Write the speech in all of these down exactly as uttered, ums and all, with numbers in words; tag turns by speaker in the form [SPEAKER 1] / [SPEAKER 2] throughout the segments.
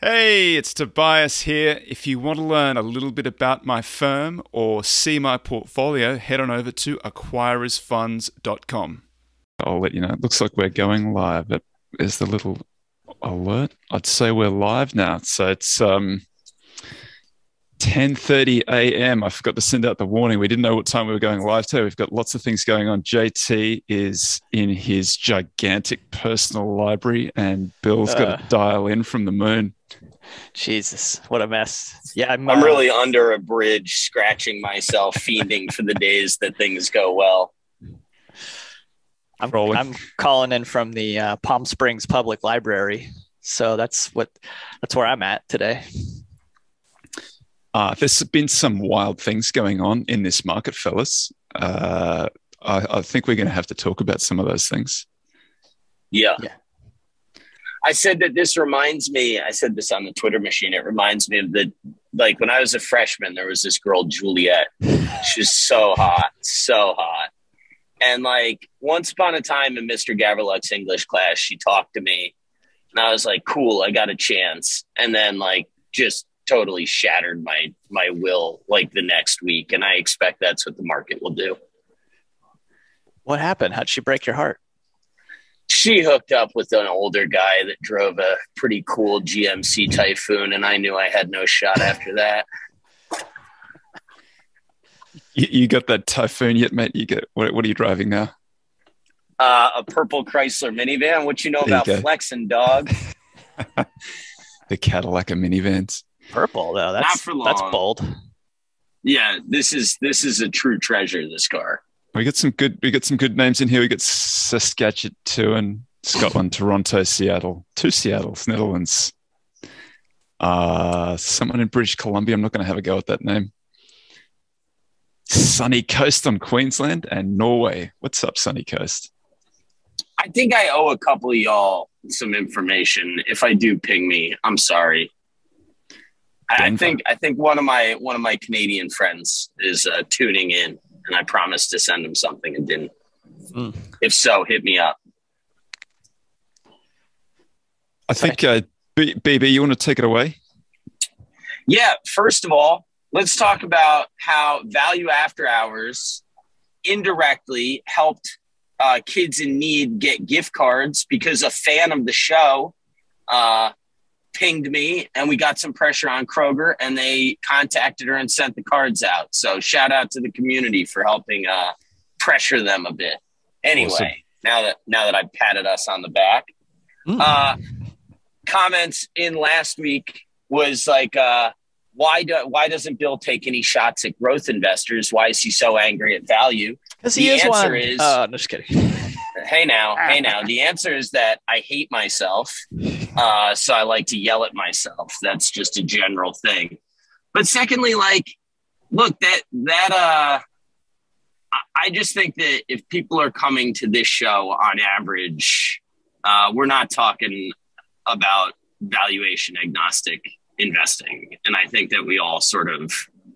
[SPEAKER 1] Hey, it's Tobias here. If you want to learn a little bit about my firm or see my portfolio, head on over to acquirers funds dot com. I'll let you know. It looks like we're going live, but there's the little alert. I'd say we're live now. So it's um, ten thirty a m I forgot to send out the warning. We didn't know what time we were going live to. We've got lots of things going on. J T is in his gigantic personal library, and Bill's uh, got to dial in from the moon.
[SPEAKER 2] Jesus, what a mess. Yeah, I'm,
[SPEAKER 3] I'm
[SPEAKER 2] uh,
[SPEAKER 3] really under a bridge, scratching myself, fiending for the days that things go well.
[SPEAKER 2] I'm, I'm calling in from the uh, Palm Springs Public Library. So that's what that's where I'm at today.
[SPEAKER 1] Uh, there's been some wild things going on in this market, fellas. Uh, I, I think we're going to have to talk about some of those things.
[SPEAKER 3] Yeah.
[SPEAKER 2] Yeah.
[SPEAKER 3] I said that this reminds me, I said this on the Twitter machine. It reminds me of the, like when I was a freshman, there was this girl, Juliet. She was so hot, so hot. And like once upon a time in Mister Gavriluck's English class, she talked to me and I was like, cool, I got a chance. And then like just totally shattered my, my will like the next week. And I expect that's what the market will do.
[SPEAKER 2] What happened? How'd she break your heart?
[SPEAKER 3] She hooked up with an older guy that drove a pretty cool G M C Typhoon, and I knew I had no shot after that.
[SPEAKER 1] You, you got that Typhoon yet, mate? You get what? What are you driving now?
[SPEAKER 3] Uh, a purple Chrysler minivan. What you know
[SPEAKER 1] There
[SPEAKER 3] about
[SPEAKER 1] you go.
[SPEAKER 3] flexing, dog?
[SPEAKER 1] The Cadillac of minivans.
[SPEAKER 2] Purple though. That's
[SPEAKER 3] Not for long.
[SPEAKER 2] That's bold.
[SPEAKER 3] Yeah, this is this is a true treasure. This car.
[SPEAKER 1] We got some good. We got some good names in here. We got Saskatchewan, Scotland, Toronto, Seattle, two Seattles, Netherlands. Uh, someone in British Columbia. I'm not going to have a go at that name. Sunny Coast on Queensland and Norway. What's up, Sunny Coast?
[SPEAKER 3] I think I owe a couple of y'all some information. If I do, ping me. I'm sorry. I, I think I think one of my one of my Canadian friends is uh, tuning in. And I promised to send him something and didn't. Mm. If so, hit me up.
[SPEAKER 1] I think, uh, B B, you want to take it away?
[SPEAKER 3] Yeah. First of all, let's talk about how Value After Hours indirectly helped uh, kids in need get gift cards because a fan of the show uh, pinged me and we got some pressure on Kroger and they contacted her and sent the cards out. So shout out to the community for helping uh, pressure them a bit. Anyway, awesome. now that, now that I've patted us on the back, mm. uh, comments in last week was like, uh, why do, why doesn't Bill take any shots at growth investors? Why is he so angry at value?
[SPEAKER 2] Because he
[SPEAKER 3] the
[SPEAKER 2] is
[SPEAKER 3] answer
[SPEAKER 2] one.
[SPEAKER 3] is,
[SPEAKER 2] uh, no, just kidding.
[SPEAKER 3] Hey now, hey now. The answer is that I hate myself. Uh, so I like to yell at myself. That's just a general thing. But secondly, like, look, that, that, uh, I just think that if people are coming to this show on average, uh, we're not talking about valuation agnostic investing. And I think that we all sort of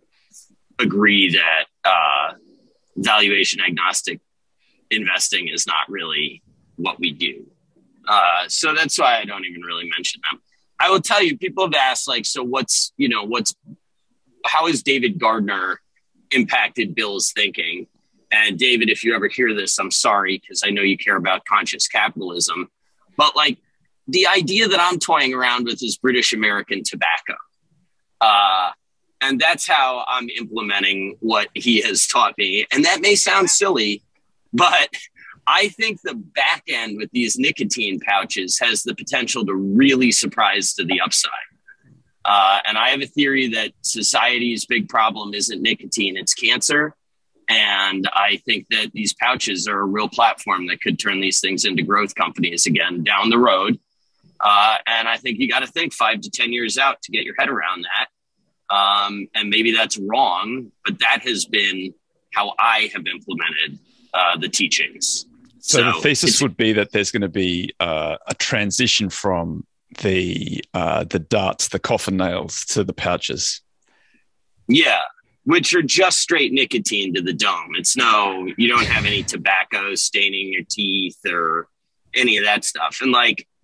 [SPEAKER 3] agree that, uh, valuation agnostic investing is not really what we do. Uh, so that's why I don't even really mention them. I will tell you, people have asked like, so what's, you know, what's, how has David Gardner impacted Bill's thinking? And David, if you ever hear this, I'm sorry, because I know you care about conscious capitalism, but like the idea that I'm toying around with is British American tobacco. Uh, and that's how I'm implementing what he has taught me. And that may sound silly, but I think the back end with these nicotine pouches has the potential to really surprise to the upside. Uh, and I have a theory that society's big problem isn't nicotine, it's cancer. And I think that these pouches are a real platform that could turn these things into growth companies again down the road. Uh, and I think you got to think five to ten years out to get your head around that. Um, and maybe that's wrong, but that has been how I have implemented Uh, the teachings.
[SPEAKER 1] So, so the thesis would be that there's going to be uh, a transition from the uh, the darts, the coffin nails, to the pouches.
[SPEAKER 3] Yeah, which are just straight nicotine to the dome. It's no, you don't have any tobacco staining your teeth or any of that stuff. And like,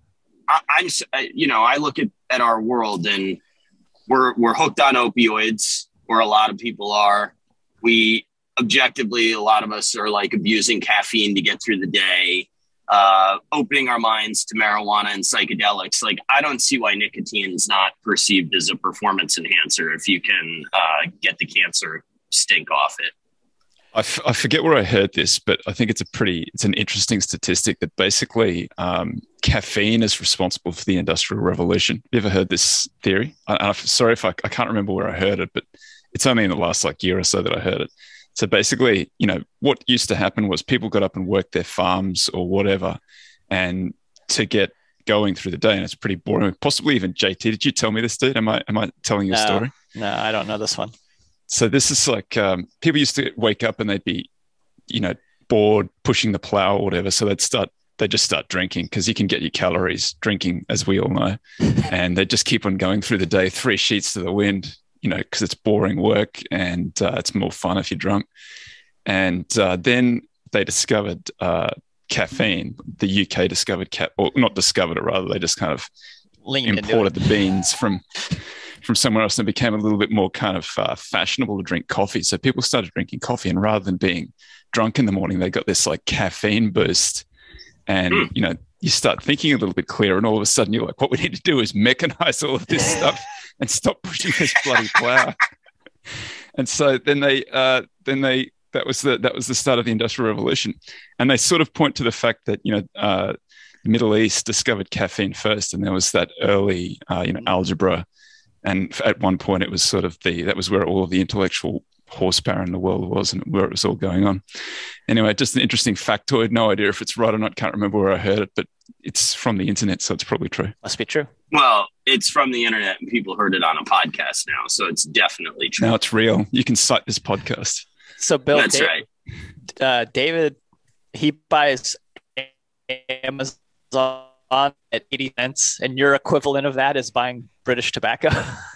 [SPEAKER 3] I, I'm, you know, I look at, at our world and we're, we're hooked on opioids, or a lot of people are. We objectively, a lot of us are like abusing caffeine to get through the day, uh, opening our minds to marijuana and psychedelics. Like, I don't see why nicotine is not perceived as a performance enhancer if you can uh, get the cancer stink off it.
[SPEAKER 1] I, f- I forget where I heard this, but I think it's a pretty, it's an interesting statistic that basically um, caffeine is responsible for the Industrial Revolution. Have you ever heard this theory? I, I'm sorry if I, I can't remember where I heard it, but it's only in the last like year or so that I heard it. So basically, you know, what used to happen was people got up and worked their farms or whatever, and to get going through the day, and it's pretty boring. Possibly even J T, did you tell me this, dude? Am I am I telling you a
[SPEAKER 2] no,
[SPEAKER 1] story?
[SPEAKER 2] No, I don't know this one.
[SPEAKER 1] So this is like um, people used to wake up and they'd be, you know, bored, pushing the plow or whatever. So they'd start, they just start drinking, because you can get your calories drinking, as we all know, and they just keep on going through the day, three sheets to the wind, you know, because it's boring work and uh, it's more fun if you're drunk. And uh, then they discovered uh, caffeine. The U K discovered ca- or not discovered it, rather they just kind of
[SPEAKER 2] Leaned
[SPEAKER 1] imported the beans from from somewhere else, and it became a little bit more kind of uh, fashionable to drink coffee. So people started drinking coffee, and rather than being drunk in the morning, they got this like caffeine boost. And, mm. you know, you start thinking a little bit clearer, and all of a sudden you're like, what we need to do is mechanize all of this stuff and stop pushing this bloody plow. And so then they, uh, then they, that was the, that was the start of the Industrial Revolution. And they sort of point to the fact that, you know, uh, the Middle East discovered caffeine first, and there was that early, uh, you know, algebra. And at one point it was sort of the, that was where all of the intellectual horsepower in the world was, and where it was all going on. Anyway, just an interesting factoid. No idea if it's right or not. Can't remember where I heard it, but it's from the internet, so it's probably true.
[SPEAKER 2] Must be true.
[SPEAKER 3] Well, it's from the internet and people heard it on a podcast now, so it's definitely true.
[SPEAKER 1] Now it's real. You can cite this podcast.
[SPEAKER 2] So Bill,
[SPEAKER 3] that's
[SPEAKER 2] Dave,
[SPEAKER 3] right.
[SPEAKER 2] Uh, David, he buys Amazon at eighty cents, and your equivalent of that is buying British tobacco.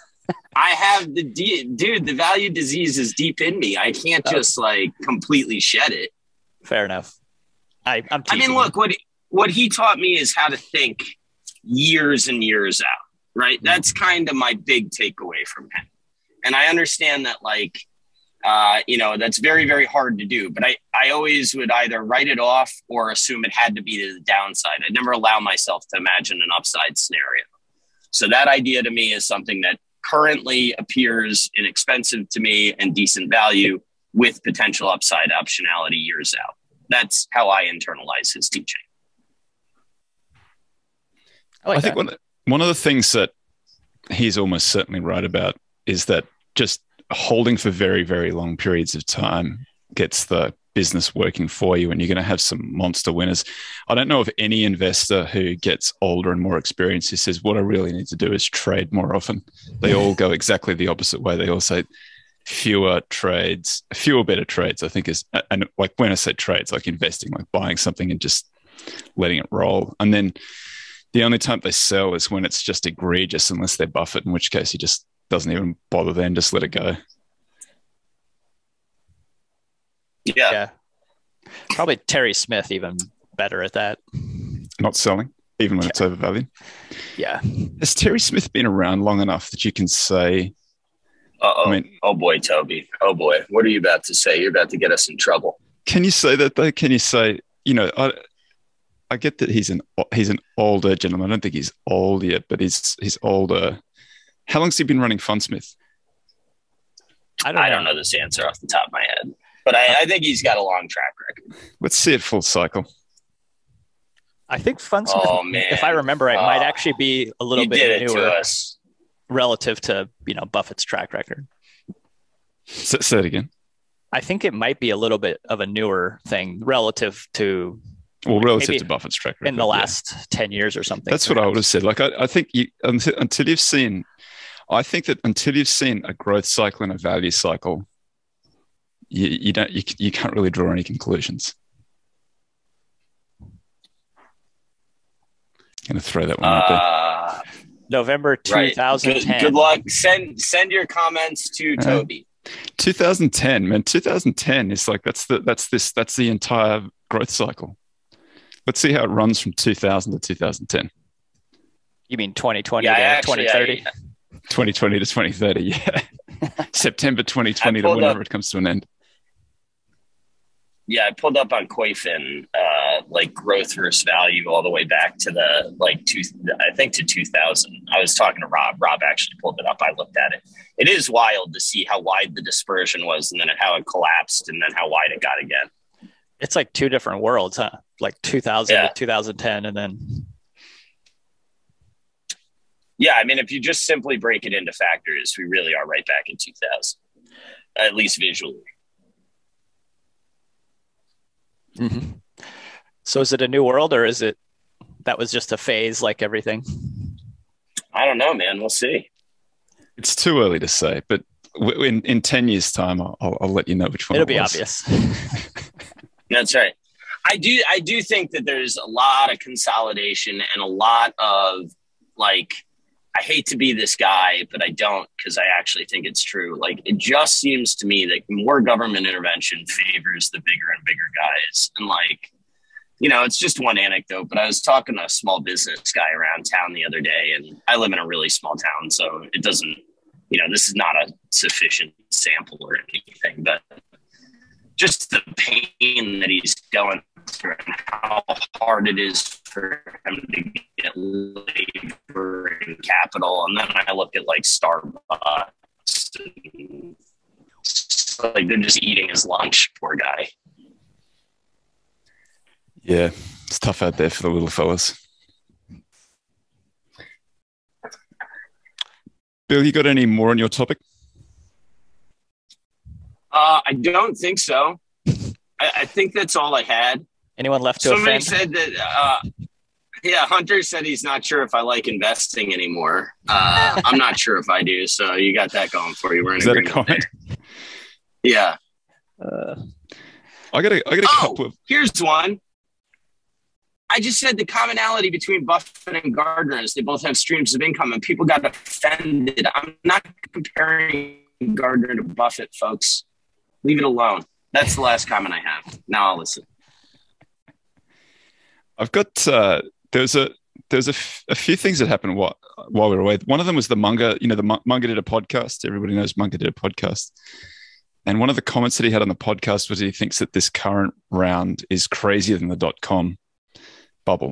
[SPEAKER 3] I have the de- dude. The value disease is deep in me. I can't oh. just like completely shed it.
[SPEAKER 2] Fair enough. I, I'm.
[SPEAKER 3] I mean, look what what he taught me is how to think years and years out. Right. Mm-hmm. That's kind of my big takeaway from him. And I understand that, like, uh, you know, that's very, very hard to do. But I, I always would either write it off or assume it had to be to the downside. I'd never allow myself to imagine an upside scenario. So that idea to me is something that currently appears inexpensive to me and decent value, with potential upside optionality years out. That's how I internalize his teaching.
[SPEAKER 2] I, like
[SPEAKER 1] I think one, one of the things that he's almost certainly right about is that just holding for very, very long periods of time gets the business working for you, and you're going to have some monster winners. I don't know of any investor who gets older and more experienced who says, what I really need to do is trade more often. They all go exactly the opposite way. They all say fewer trades, fewer better trades, I think is, and like when I say trades, like investing, like buying something and just letting it roll. And then the only time they sell is when it's just egregious, unless they're Buffett, in which case he just doesn't even bother then, just let it go.
[SPEAKER 3] Yeah.
[SPEAKER 2] yeah. Probably Terry Smith even better at that.
[SPEAKER 1] Not selling, even when yeah. it's overvalued.
[SPEAKER 2] Yeah.
[SPEAKER 1] Has Terry Smith been around long enough that you can say...
[SPEAKER 3] Uh-oh. I mean, oh, boy, Toby. Oh, boy. What are you about to say? You're about to get us in trouble.
[SPEAKER 1] Can you say that, though? Can you say, you know, I, I get that he's an he's an older gentleman. I don't think he's old yet, but he's he's older. How long's he been running Fundsmith?
[SPEAKER 3] I don't, I don't know this answer off the top of my head. But I, I think he's got a long track record.
[SPEAKER 1] Let's see it full cycle.
[SPEAKER 2] I think Fundsmith, oh, man. if I remember right, uh, might actually be a little
[SPEAKER 3] you
[SPEAKER 2] bit
[SPEAKER 3] did
[SPEAKER 2] newer
[SPEAKER 3] it to us.
[SPEAKER 2] relative to, you know, Buffett's track record.
[SPEAKER 1] S- say it again.
[SPEAKER 2] I think it might be a little bit of a newer thing relative to...
[SPEAKER 1] Well, relative to Buffett's track record.
[SPEAKER 2] In the last yeah. ten years or something.
[SPEAKER 1] That's perhaps. What I would have said. Like, I, I think you, until, until you've seen... I think that until you've seen a growth cycle and a value cycle, You, you don't. You, you can't really draw any conclusions. I'm going to throw that one uh, out there.
[SPEAKER 2] November twenty ten.
[SPEAKER 3] Right. Good, good luck. Send send your comments to uh, Toby.
[SPEAKER 1] twenty ten, man. twenty ten is like that's the that's this that's the entire growth cycle. Let's see how it runs from two thousand to two thousand ten.
[SPEAKER 2] You mean twenty twenty
[SPEAKER 3] Yeah,
[SPEAKER 2] to
[SPEAKER 3] actually,
[SPEAKER 2] twenty thirty?
[SPEAKER 3] I,
[SPEAKER 1] twenty twenty to twenty thirty, yeah. September twenty twenty to whenever
[SPEAKER 3] up,
[SPEAKER 1] it comes to an end.
[SPEAKER 3] Yeah, I pulled up on Koyfin, uh, like growth versus value all the way back to the like two, I think to two thousand. I was talking to Rob. Rob actually pulled it up. I looked at it. It is wild to see how wide the dispersion was, and then how it collapsed, and then how wide it got again.
[SPEAKER 2] It's like two different worlds, huh? Like two thousand
[SPEAKER 3] yeah.
[SPEAKER 2] to two thousand ten, and then.
[SPEAKER 3] Yeah, I mean, if you just simply break it into factors, we really are right back in two thousand, at least visually.
[SPEAKER 2] Mm-hmm. So is it a new world, or is it that was just a phase like everything?
[SPEAKER 3] I don't know, man. We'll see.
[SPEAKER 1] It's too early to say, but in, in ten years' time, I'll, I'll let you know which one
[SPEAKER 2] It'll
[SPEAKER 1] it
[SPEAKER 2] be
[SPEAKER 1] was.
[SPEAKER 2] obvious.
[SPEAKER 3] That's right. I do, I do think that there's a lot of consolidation and a lot of like, I hate to be this guy, but I don't, because I actually think it's true. Like, it just seems to me that more government intervention favors the bigger and bigger guys. And like, you know, it's just one anecdote, but I was talking to a small business guy around town the other day, and I live in a really small town, so it doesn't, you know, this is not a sufficient sample or anything, but just the pain that he's going through and how hard it is for him to get labor and capital. And then I look at like Starbucks, and it's like they're just eating his lunch, poor guy.
[SPEAKER 1] Yeah, it's tough out there for the little fellas. Bill, you got any more on your topic?
[SPEAKER 3] Uh, I don't think so. I, I think that's all I had.
[SPEAKER 2] Anyone left to
[SPEAKER 3] Somebody
[SPEAKER 2] offend?
[SPEAKER 3] said that, uh, yeah, Hunter said he's not sure if I like investing anymore. Uh, I'm not sure if I do. So you got that going for you. We're in
[SPEAKER 1] Is that a
[SPEAKER 3] agreement
[SPEAKER 1] comment?
[SPEAKER 3] there. Yeah.
[SPEAKER 2] Uh,
[SPEAKER 1] I got a, I got a
[SPEAKER 3] Oh,
[SPEAKER 1] couple of.
[SPEAKER 3] here's one. I just said the commonality between Buffett and Gardner is they both have streams of income, and people got offended. I'm not comparing Gardner to Buffett, folks. Leave it alone. That's the last comment I have. Now I'll listen.
[SPEAKER 1] I've got uh, there's a there's a, f- a few things that happened while, while we were away. One of them was the Munger. You know, the M- Munger did a podcast. Everybody knows Munger did a podcast. And one of the comments that he had on the podcast was he thinks that this current round is crazier than the dot com bubble.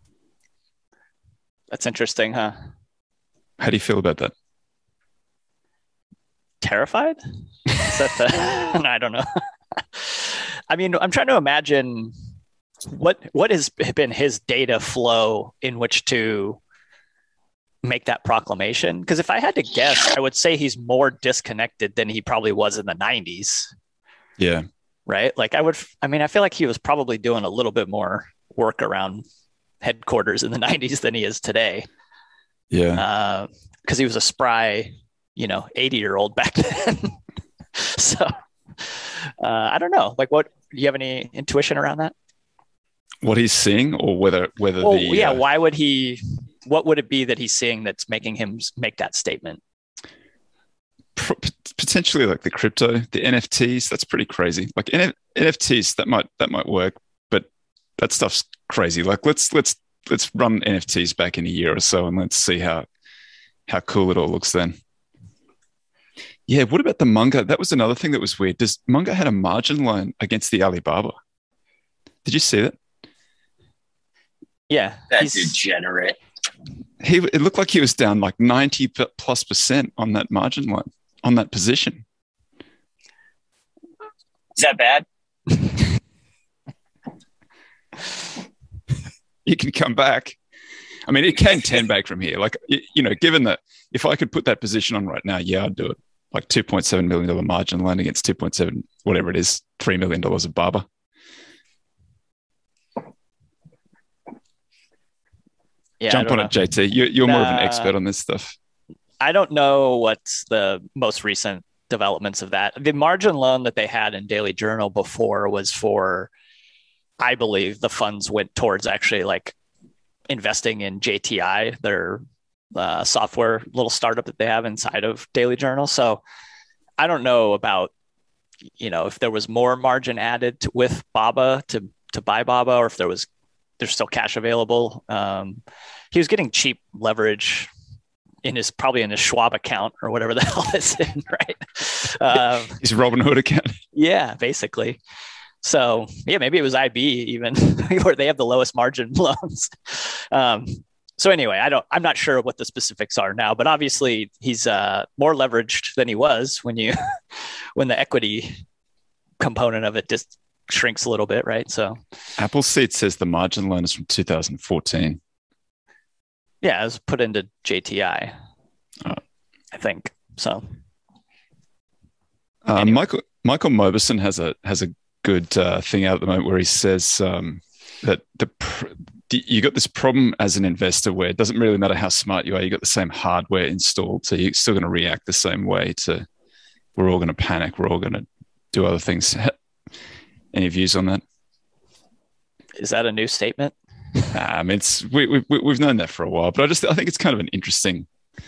[SPEAKER 2] that's interesting, huh?
[SPEAKER 1] How do you feel about that?
[SPEAKER 2] Terrified? Is that the... no, I don't know. I mean, I'm trying to imagine what what has been his data flow in which to make that proclamation. Because if I had to guess, I would say he's more disconnected than he probably was in the nineties.
[SPEAKER 1] Yeah.
[SPEAKER 2] Right? Like I would, I mean, I feel like he was probably doing a little bit more work around headquarters in the nineties than he is today.
[SPEAKER 1] Yeah.
[SPEAKER 2] Because uh, he was a spry, you know, eighty year old back then. So uh, I don't know. Like, what do you have any intuition around that?
[SPEAKER 1] What he's seeing, or whether whether
[SPEAKER 2] Well,
[SPEAKER 1] the
[SPEAKER 2] yeah.
[SPEAKER 1] uh,
[SPEAKER 2] Why would he? What would it be that he's seeing that's making him make that statement?
[SPEAKER 1] pr- potentially like the crypto, the N F Ts. That's pretty crazy. Like N F Ts, that might that might work, but that stuff's crazy. Like let's let's let's run N F Ts back in a year or so, and let's see how how cool it all looks then. Yeah, what about the Munger? That was another thing that was weird. Does Munger had a margin loan against the Alibaba? Did you see that?
[SPEAKER 2] Yeah,
[SPEAKER 3] That
[SPEAKER 2] he's-
[SPEAKER 3] degenerate.
[SPEAKER 1] He it looked like he was down like ninety plus percent on that margin loan, on that position.
[SPEAKER 3] Is that bad?
[SPEAKER 1] You can come back. I mean, it can ten back from here. Like, y- you know, given that if I could put that position on right now, yeah, I'd do it. Like two point seven million dollars margin loan against two point seven, whatever it is, three million dollars of Baba.
[SPEAKER 2] yeah, I
[SPEAKER 1] Jump
[SPEAKER 2] don't
[SPEAKER 1] on
[SPEAKER 2] know.
[SPEAKER 1] it, J T. You're, you're more of an
[SPEAKER 2] Nah.
[SPEAKER 1] expert on this stuff.
[SPEAKER 2] I don't know what's the most recent developments of that. The margin loan that they had in Daily Journal before was for, I believe, the funds went towards actually like investing in J T I, their uh, software little startup that they have inside of Daily Journal. So I don't know about, you know, if there was more margin added to, with Baba to to buy Baba, or if there was there's still cash available. Um, he was getting cheap leverage in his probably in his Schwab account or whatever the hell it's in, right? Um,
[SPEAKER 1] his Robinhood account.
[SPEAKER 2] Yeah, basically. So yeah, maybe it was I B even where they have the lowest margin loans. Um, so anyway, I don't, I'm not sure what the specifics are now, but obviously he's uh, more leveraged than he was when you, when the equity component of it just shrinks a little bit, right? So
[SPEAKER 1] Appleseed says the margin loan is from two thousand fourteen.
[SPEAKER 2] Yeah, it was put into J T I,
[SPEAKER 1] oh.
[SPEAKER 2] I think. So
[SPEAKER 1] uh,
[SPEAKER 2] anyway.
[SPEAKER 1] Michael Michael Mauboussin has a has a good uh, thing out at the moment where he says um, that the pr- you got this problem as an investor where it doesn't really matter how smart you are, you got the same hardware installed, so you're still going to react the same way to. We're all going to panic. We're all going to do other things. Any views on that?
[SPEAKER 2] Is that a new statement?
[SPEAKER 1] Um, it's we, we we've known that for a while, but I just I think it's kind of an interesting.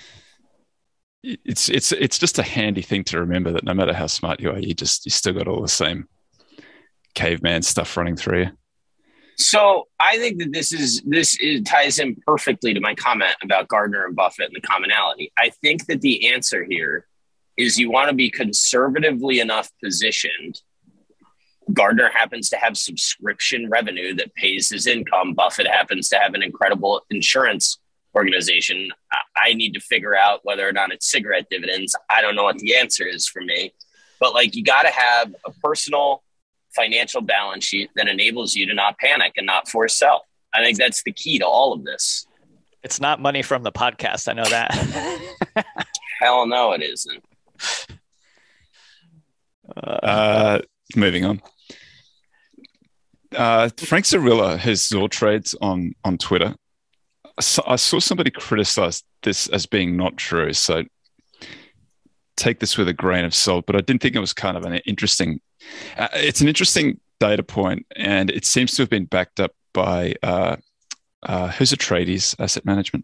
[SPEAKER 1] It's it's it's just a handy thing to remember that no matter how smart you are, you just you still got all the same caveman stuff running through you.
[SPEAKER 3] So I think that this is this is, ties in perfectly to my comment about Gardner and Buffett and the commonality. I think that the answer here is you want to be conservatively enough positioned. Gardner happens to have subscription revenue that pays his income. Buffett happens to have an incredible insurance organization. I need to figure out whether or not it's cigarette dividends. I don't know what the answer is for me, but like you got to have a personal financial balance sheet that enables you to not panic and not force sell. I think that's the key to all of this.
[SPEAKER 2] It's not money from the podcast. I know that.
[SPEAKER 3] Hell no, it isn't.
[SPEAKER 1] Uh, moving on. Uh, Frank Zarilla has Zor trades on on Twitter. So I saw somebody criticize this as being not true. So take this with a grain of salt, but I didn't think it was kind of an interesting, uh, it's an interesting data point, and it seems to have been backed up by, uh, uh, who's a Trades Asset Management?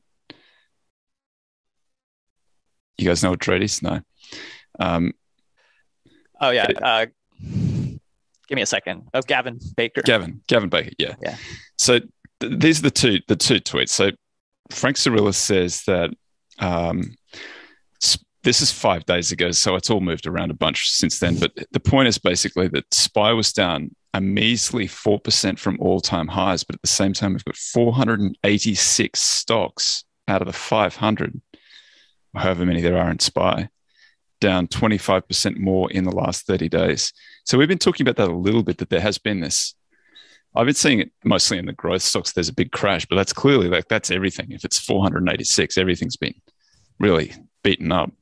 [SPEAKER 1] You guys know what Trades? No. Um,
[SPEAKER 2] oh, yeah. Uh, give me a second. Oh, Gavin Baker.
[SPEAKER 1] Gavin, Gavin Baker, yeah.
[SPEAKER 2] Yeah.
[SPEAKER 1] So th- these are the two the two tweets. So Frank Zarilla says that um, sp- this is five days ago, so it's all moved around a bunch since then. But the point is basically that S P Y was down a measly four percent from all-time highs, but at the same time, we've got four hundred eighty-six stocks out of the five hundred, however many there are in S P Y, down twenty-five percent more in the last thirty days. So we've been talking about that a little bit, that there has been this. I've been seeing it mostly in the growth stocks. There's a big crash, but that's clearly like that's everything. If it's four hundred eighty-six, everything's been really beaten up.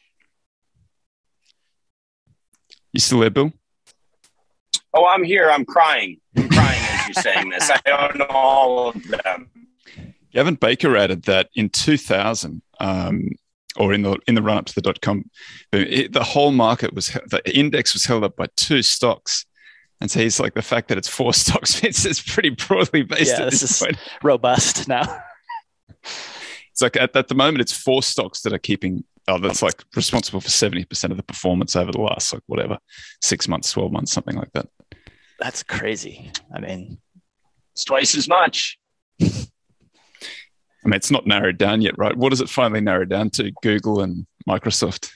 [SPEAKER 1] You still there, Bill?
[SPEAKER 3] Oh, I'm here. I'm crying. I'm crying as you're saying this. I don't know all of them.
[SPEAKER 1] Gavin Baker added that in two thousand, um, or in the in the run up to the dot com, it, the whole market was the index was held up by two stocks, and so he's like, the fact that it's four stocks, it's, it's pretty broadly based.
[SPEAKER 2] Yeah,
[SPEAKER 1] at
[SPEAKER 2] this,
[SPEAKER 1] this
[SPEAKER 2] is
[SPEAKER 1] point.
[SPEAKER 2] Robust now.
[SPEAKER 1] It's like at, at the moment, it's four stocks that are keeping. Oh, that's like responsible for seventy percent of the performance over the last like whatever six months, twelve months, something like that.
[SPEAKER 2] That's crazy. I mean,
[SPEAKER 3] it's twice as much.
[SPEAKER 1] I mean, it's not narrowed down yet, right? What does it finally narrow down to? Google and Microsoft.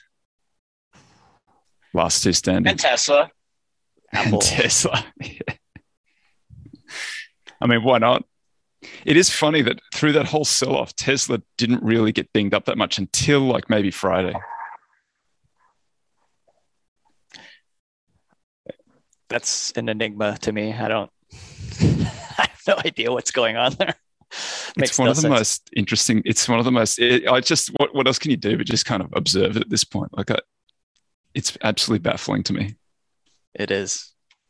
[SPEAKER 1] Last two standing.
[SPEAKER 3] And Tesla.
[SPEAKER 2] Apple.
[SPEAKER 1] And Tesla. I mean, why not? It is funny that through that whole sell-off, Tesla didn't really get dinged up that much until like maybe Friday.
[SPEAKER 2] That's an enigma to me. I don't, I have no idea what's going on there. Makes
[SPEAKER 1] it's one
[SPEAKER 2] no
[SPEAKER 1] of the
[SPEAKER 2] sense.
[SPEAKER 1] most interesting. It's one of the most, it, I just, what, what else can you do but just kind of observe it at this point? Like, I, it's absolutely baffling to me.
[SPEAKER 2] It is.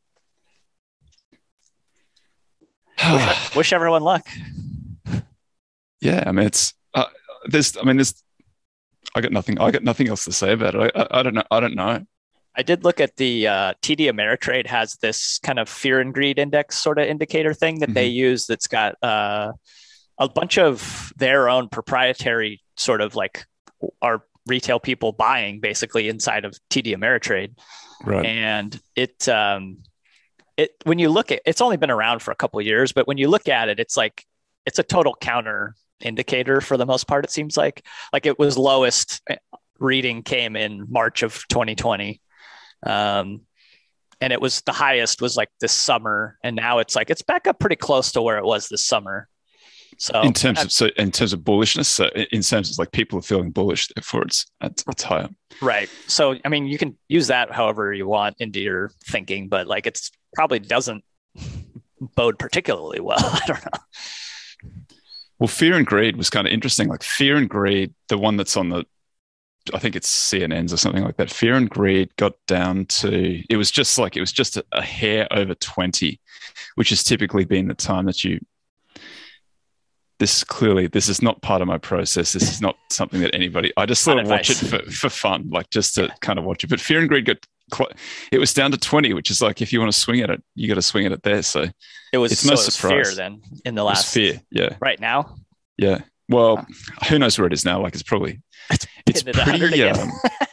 [SPEAKER 2] wish, wish everyone luck.
[SPEAKER 1] Yeah, I mean, it's uh, there's. I mean, there's. I got nothing. I got nothing else to say about it. I, I, I don't know. I don't know.
[SPEAKER 2] I did look at the uh, T D Ameritrade has this kind of fear and greed index sort of indicator thing that mm-hmm. they use. That's got uh, a bunch of their own proprietary sort of like our retail people buying basically inside of T D Ameritrade,
[SPEAKER 1] right?
[SPEAKER 2] And it. Um, it when you look at it's only been around for a couple of years, but when you look at it, it's like it's a total counter indicator for the most part. It seems like like it was lowest reading came in March of twenty twenty. Um, and it was the highest was like this summer, and now it's like it's back up pretty close to where it was this summer. So
[SPEAKER 1] in terms of so in terms of bullishness, so in terms of like people are feeling bullish, therefore it's it's, it's higher.
[SPEAKER 2] Right. So I mean, you can use that however you want into your thinking, but like it's probably doesn't bode particularly well. I don't know.
[SPEAKER 1] Well, fear and greed was kind of interesting. Like fear and greed, the one that's on the, I think it's C N N's or something like that. Fear and greed got down to, it was just like, it was just a, a hair over twenty, which has typically been the time that you, this clearly, this is not part of my process. This is not something that anybody, I just sort of watch it for, for fun, like just to kind of watch it. But fear and greed got, it was down to twenty, which is like, if you want to swing at it, you got to swing at it there. So
[SPEAKER 2] it was,
[SPEAKER 1] it's
[SPEAKER 2] so
[SPEAKER 1] no
[SPEAKER 2] it was
[SPEAKER 1] surprise.
[SPEAKER 2] fear then in the last
[SPEAKER 1] fear. Yeah.
[SPEAKER 2] Right now.
[SPEAKER 1] Yeah. Well, huh. Who knows where it is now? Like it's probably, it's, it's pretty, um,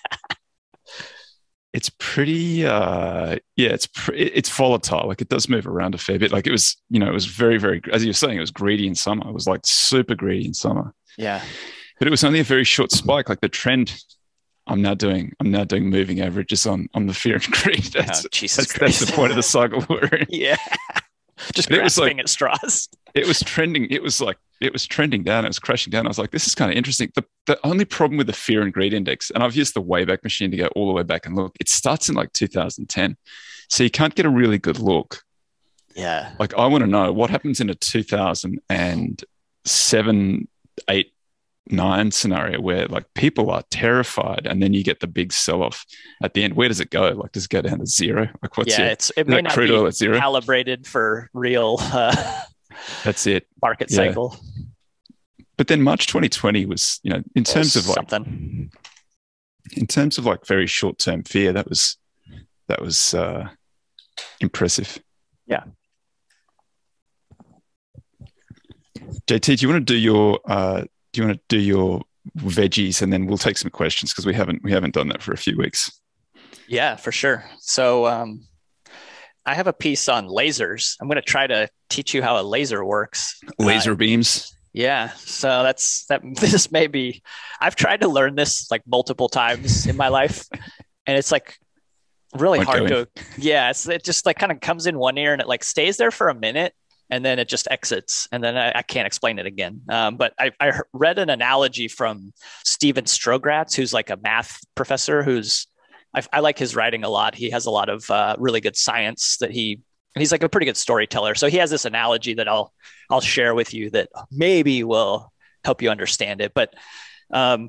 [SPEAKER 1] it's pretty, uh, yeah, it's, pre- it's volatile. Like it does move around a fair bit. Like it was, you know, it was very, very, as you were saying, it was greedy in summer. It was like super greedy in summer.
[SPEAKER 2] Yeah.
[SPEAKER 1] But it was only a very short spike. Like the trend, I'm now doing, I'm now doing moving averages on, on the fear and greed. That's,
[SPEAKER 2] oh, Jesus
[SPEAKER 1] that's, that's the point of the cycle we're in.
[SPEAKER 2] Yeah. Just
[SPEAKER 1] but
[SPEAKER 2] grasping
[SPEAKER 1] like,
[SPEAKER 2] at straws.
[SPEAKER 1] It was trending. It was like, it was trending down. It was crashing down. I was like, this is kind of interesting. The, the only problem with the fear and greed index, and I've used the Wayback Machine to go all the way back and look, it starts in like two thousand ten. So you can't get a really good look.
[SPEAKER 2] Yeah.
[SPEAKER 1] Like I want to know what happens in a two thousand seven, eight, nine scenario where like people are terrified and then you get the big sell-off at the end. Where does it go? Like does it go down to zero? Like what's
[SPEAKER 2] yeah,
[SPEAKER 1] your,
[SPEAKER 2] it's it may not
[SPEAKER 1] crude
[SPEAKER 2] be
[SPEAKER 1] oil at zero?
[SPEAKER 2] Calibrated for real uh,
[SPEAKER 1] that's it.
[SPEAKER 2] Market
[SPEAKER 1] yeah.
[SPEAKER 2] cycle.
[SPEAKER 1] But then March twenty twenty was, you know, in terms of like
[SPEAKER 2] something
[SPEAKER 1] in terms of like very short-term fear, that was that was uh impressive.
[SPEAKER 2] Yeah.
[SPEAKER 1] J T, do you want to do your uh do you want to do your veggies and then we'll take some questions because we haven't we haven't done that for a few weeks.
[SPEAKER 2] Yeah, for sure. So um I have a piece on lasers. I'm going to try to teach you how a laser works.
[SPEAKER 1] Laser
[SPEAKER 2] uh,
[SPEAKER 1] beams.
[SPEAKER 2] Yeah. So that's that. This may be, I've tried to learn this like multiple times in my life, and it's like really
[SPEAKER 1] Won't
[SPEAKER 2] hard to, yeah. It's, it just like kind of comes in one ear and it like stays there for a minute and then it just exits. And then I, I can't explain it again. Um, but I, I read an analogy from Steven Strogratz, who's like a math professor who's, I, I like his writing a lot. He has a lot of uh, really good science that he, he's like a pretty good storyteller. So he has this analogy that I'll, I'll share with you that maybe will help you understand it. But um,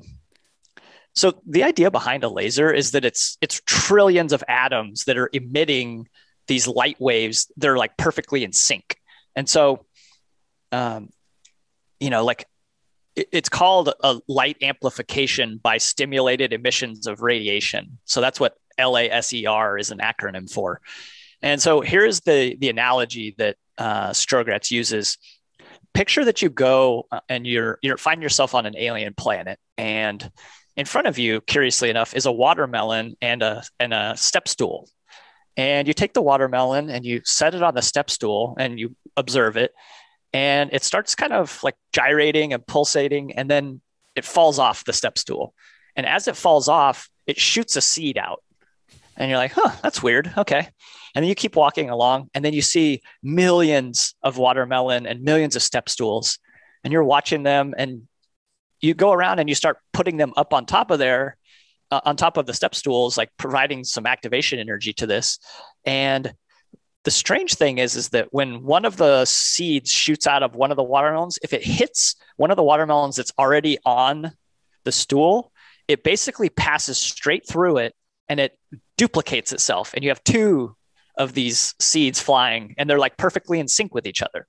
[SPEAKER 2] so the idea behind a laser is that it's, it's trillions of atoms that are emitting these light waves. They're like perfectly in sync. And so, um, you know, like it, it's called a light amplification by stimulated emissions of radiation. So that's what LASER is an acronym for. And so here's the, the analogy that uh, Strogratz uses. Picture that you go and you're, you find yourself on an alien planet, and in front of you, curiously enough, is a watermelon and a, and a step stool. And you take the watermelon and you set it on the step stool and you observe it, and it starts kind of like gyrating and pulsating, and then it falls off the step stool. And as it falls off, it shoots a seed out. And you're like, huh, that's weird. Okay. And then you keep walking along, and then you see millions of watermelon and millions of step stools, and you're watching them, and you go around and you start putting them up on top of there, uh, on top of the step stools, like providing some activation energy to this. And the strange thing is, is that when one of the seeds shoots out of one of the watermelons, if it hits one of the watermelons that's already on the stool, it basically passes straight through it and it duplicates itself. And you have two of these seeds flying, and they're like perfectly in sync with each other.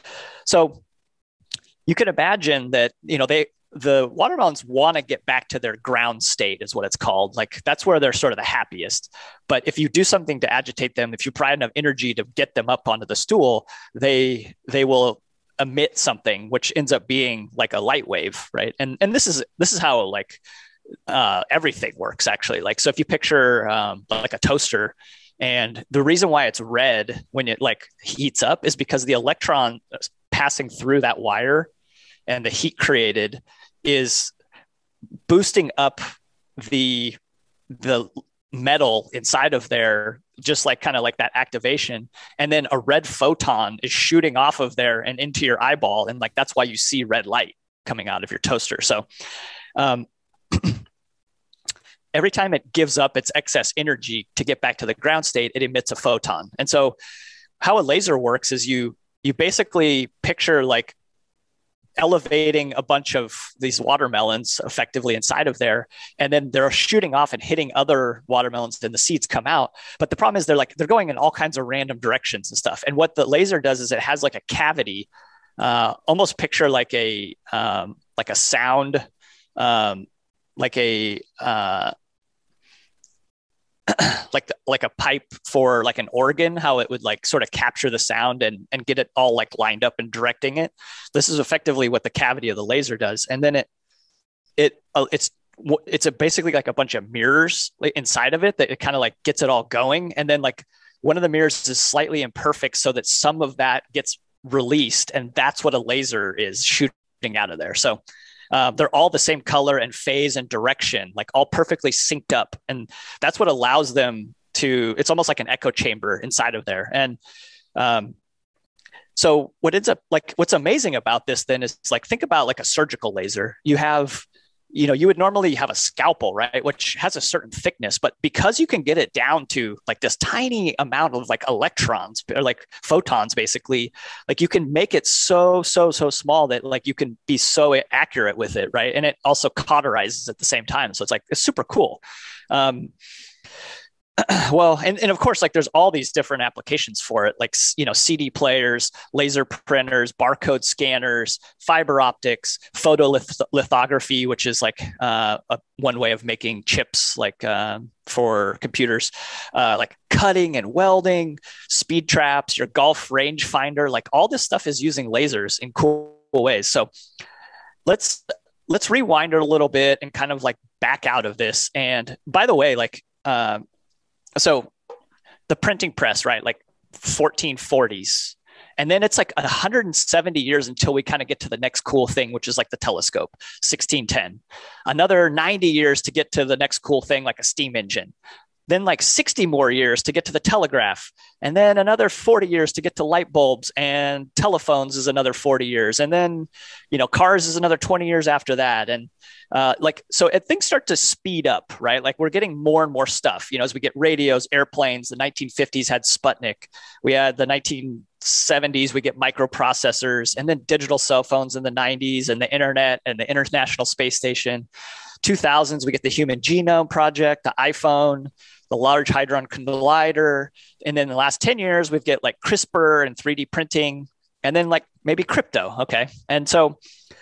[SPEAKER 2] So you can imagine that, you know, they, the watermelons want to get back to their ground state is what it's called. Like that's where they're sort of the happiest. But if you do something to agitate them, if you provide enough energy to get them up onto the stool, they, they will emit something, which ends up being like a light wave. Right. And, and this is, this is how like uh, everything works actually. Like, so if you picture um, like a toaster, And the reason why it's red when it like heats up is because the electron passing through that wire and the heat created is boosting up the the metal inside of there, just like kind of like that activation. And then a red photon is shooting off of there and into your eyeball. And like, that's why you see red light coming out of your toaster. So um, every time it gives up its excess energy to get back to the ground state, it emits a photon. And so how a laser works is you, you basically picture like elevating a bunch of these watermelons effectively inside of there, and then they're shooting off and hitting other watermelons, then the seeds come out. But the problem is they're like they're going in all kinds of random directions and stuff. And what the laser does is it has like a cavity, uh, almost picture like a um, like a sound, um, like a uh, like like a pipe for like an organ, how it would like sort of capture the sound and and get it all like lined up and directing it. This is effectively what the cavity of the laser does. And then it it uh, it's it's a basically like a bunch of mirrors inside of it that it kind of like gets it all going. And then like one of the mirrors is slightly imperfect so that some of that gets released, and that's what a laser is shooting out of there. So Uh, they're all the same color and phase and direction, like all perfectly synced up. And that's what allows them to, it's almost like an echo chamber inside of there. And um, so what ends up like, what's amazing about this then is like, think about like a surgical laser. You have, you know, you would normally have a scalpel, right? Which has a certain thickness, but because you can get it down to like this tiny amount of like electrons or like photons, basically, like you can make it so, so, so small that like you can be so accurate with it, right? And it also cauterizes at the same time. So it's like, it's super cool. Um, well, and, and of course, like there's all these different applications for it, like, you know, C D players, laser printers, barcode scanners, fiber optics, photolithography, which is like uh, a, one way of making chips, like uh, for computers, uh, like cutting and welding, speed traps, your golf range finder, like all this stuff is using lasers in cool ways. So let's, let's rewind it a little bit and kind of like back out of this. And by the way, like, um, so the printing press, right? Like fourteen forties. And then it's like one hundred seventy years until we kind of get to the next cool thing, which is like the telescope, sixteen ten. Another ninety years to get to the next cool thing, like a steam engine. Then like sixty more years to get to the telegraph. And then another forty years to get to light bulbs, and telephones is another forty years. And then, you know, cars is another twenty years after that. And uh, like, so it, things start to speed up, right? Like we're getting more and more stuff, you know, as we get radios, airplanes. The nineteen fifties had Sputnik. We had the nineteen seventies, we get microprocessors, and then digital cell phones in the nineties, and the internet and the International Space Station. two thousands, we get the Human Genome Project, the iPhone, the Large Hadron Collider. And then the last ten years, we've get like CRISPR and three D printing, and then like maybe crypto. Okay. And so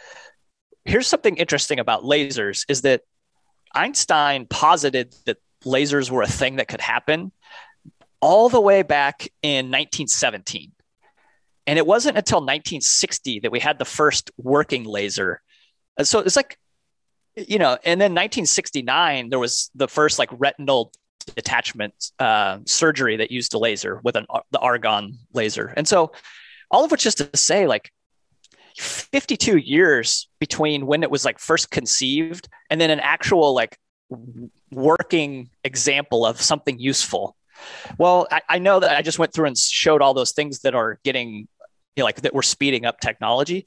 [SPEAKER 2] here's something interesting about lasers is that Einstein posited that lasers were a thing that could happen all the way back in nineteen seventeen. And it wasn't until nineteen sixty that we had the first working laser. And so it's like, you know, and then nineteen sixty-nine, there was the first like retinal detachment uh, surgery that used a laser with an, the argon laser. And so all of which is to say like fifty-two years between when it was like first conceived and then an actual like working example of something useful. Well, I, I know that I just went through and showed all those things that are getting, you know, like that we're speeding up technology.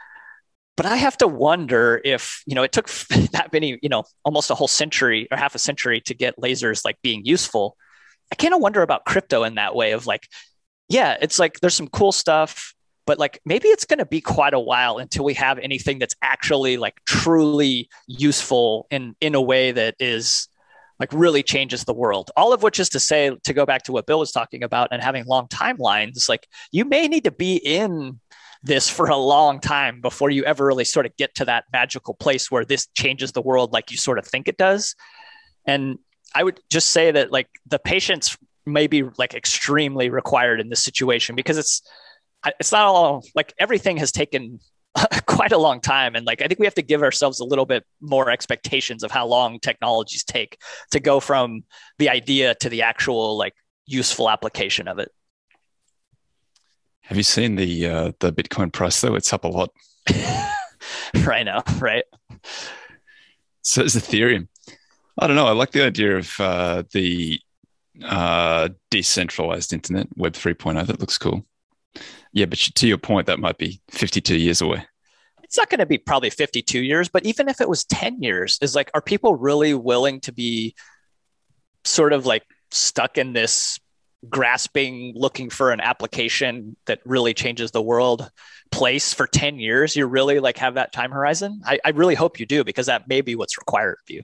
[SPEAKER 2] But I have to wonder if, you know, it took that many, you know, almost a whole century or half a century to get lasers like being useful. I kind of wonder about crypto in that way of like, yeah, it's like there's some cool stuff, but like maybe it's going to be quite a while until we have anything that's actually like truly useful in, in a way that is like really changes the world. All of which is to say, to go back to what Bill was talking about and having long timelines, like you may need to be in this for a long time before you ever really sort of get to that magical place where this changes the world like you sort of think it does. And I would just say that like the patience may be like extremely required in this situation because it's, it's not all like everything has taken quite a long time. And like, I think we have to give ourselves a little bit more expectations of how long technologies take to go from the idea to the actual like useful application of it.
[SPEAKER 1] Have you seen the uh, the Bitcoin price though? It's up a lot.
[SPEAKER 2] Right now, right?
[SPEAKER 1] So is Ethereum. I don't know. I like the idea of uh, the uh, decentralized internet, Web three point oh. That looks cool. Yeah, but to your point, that might be fifty-two years away.
[SPEAKER 2] It's not going to be probably fifty-two years, but even if it was ten years, is like, are people really willing to be sort of like stuck in this grasping, looking for an application that really changes the world place for ten years? You really like have that time horizon? I, I really hope you do, because that may be what's required of you.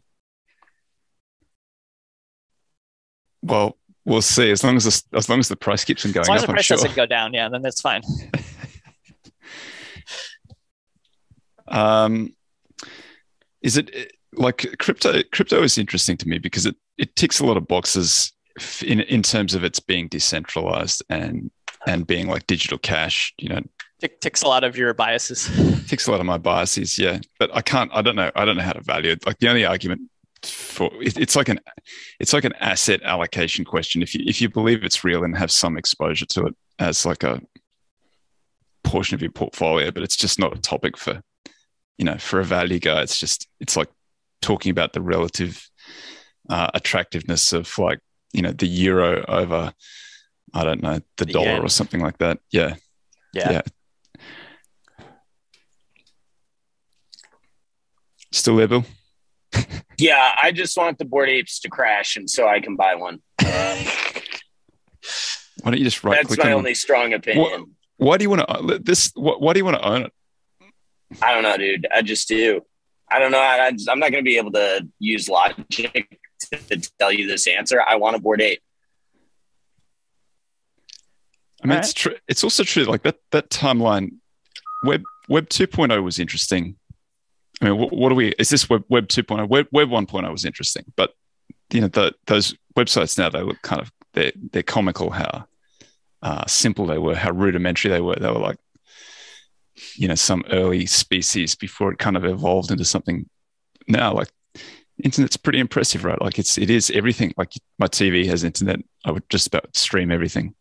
[SPEAKER 1] Well, we'll see. As long as the, as long as the price keeps on going
[SPEAKER 2] as long
[SPEAKER 1] up,
[SPEAKER 2] as the price
[SPEAKER 1] I'm sure.
[SPEAKER 2] doesn't go down, yeah, then that's fine.
[SPEAKER 1] um, is it like crypto? Crypto is interesting to me because it it ticks a lot of boxes in in terms of its being decentralized and and being like digital cash. You know,
[SPEAKER 2] Tick, ticks a lot of your biases.
[SPEAKER 1] Ticks a lot of my biases, yeah. But I can't. I don't know. I don't know how to value it. Like the only argument for it, it's like an it's like an asset allocation question. If you if you believe it's real and have some exposure to it as like a portion of your portfolio, but it's just not a topic for, you know, for a value guy. It's just it's like talking about the relative uh, attractiveness of like, you know, the euro over, I don't know, the, the dollar yen. Or something like that. Yeah.
[SPEAKER 2] Yeah.
[SPEAKER 1] Yeah. Still there, Bill?
[SPEAKER 3] Yeah, I just want the Bored Apes to crash, and so I can buy one.
[SPEAKER 1] Why don't you just right
[SPEAKER 3] That's
[SPEAKER 1] click?
[SPEAKER 3] my
[SPEAKER 1] on
[SPEAKER 3] only strong opinion.
[SPEAKER 1] Why, why do you want to this? Why, why do you want to own it?
[SPEAKER 3] I don't know, dude. I just do. I don't know. I, I just, I'm not going to be able to use logic to, to tell you this answer. I want a Bored Ape.
[SPEAKER 1] I mean,
[SPEAKER 2] All
[SPEAKER 1] it's
[SPEAKER 2] right.
[SPEAKER 1] true. It's also true. Like that that timeline, Web Web two point oh was interesting. I mean, what, what are we? Is this Web Web two point oh? Web Web one point oh was interesting, but you know, the, those websites now, they look kind of they're they're comical how uh, simple they were, how rudimentary they were. They were like, you know, some early species before it kind of evolved into something. Now, like, internet's pretty impressive, right? Like, it's it is everything. Like, my T V has internet. I would just about stream everything.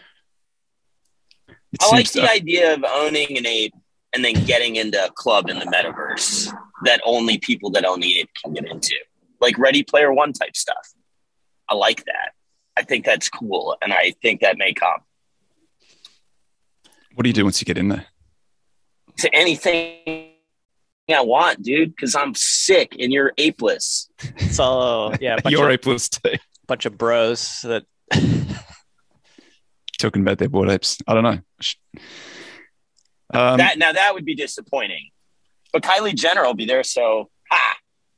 [SPEAKER 1] It
[SPEAKER 3] I like
[SPEAKER 1] seems
[SPEAKER 3] the
[SPEAKER 1] to-
[SPEAKER 3] idea of owning an ape and then getting into a club in the metaverse that only people that own the ape can get into, like Ready Player One type stuff. I like that. I think that's cool, and I think that may come.
[SPEAKER 1] What do you do once you get in there?
[SPEAKER 3] To anything I want, dude, because I'm sick and you're apeless.
[SPEAKER 2] So yeah, a bunch,
[SPEAKER 1] You're
[SPEAKER 2] of,
[SPEAKER 1] apeless too.
[SPEAKER 2] bunch of bros that
[SPEAKER 1] Talking about their bored apes. I don't know. Um,
[SPEAKER 3] that now that would be disappointing, but Kylie Jenner will be there, so ha.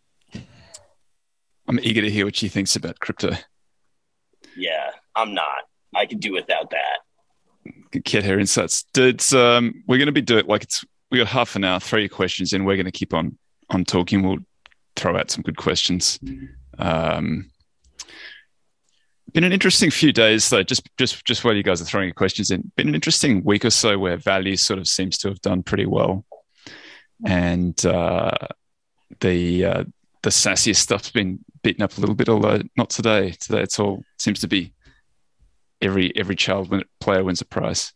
[SPEAKER 1] I'm eager to hear what she thinks about crypto.
[SPEAKER 3] Yeah, I'm not. I could do without that.
[SPEAKER 1] Get her insights. Dudes, um, we're going to be doing like it's. We got half an hour. Throw your questions in. We're going to keep on on talking. We'll throw out some good questions. Um, been an interesting few days though. Just just just while you guys are throwing your questions in, been an interesting week or so where value sort of seems to have done pretty well, and uh, the uh, the sassiest stuff's been beaten up a little bit. Although not today. Today it's all seems to be every every child win, player wins a prize.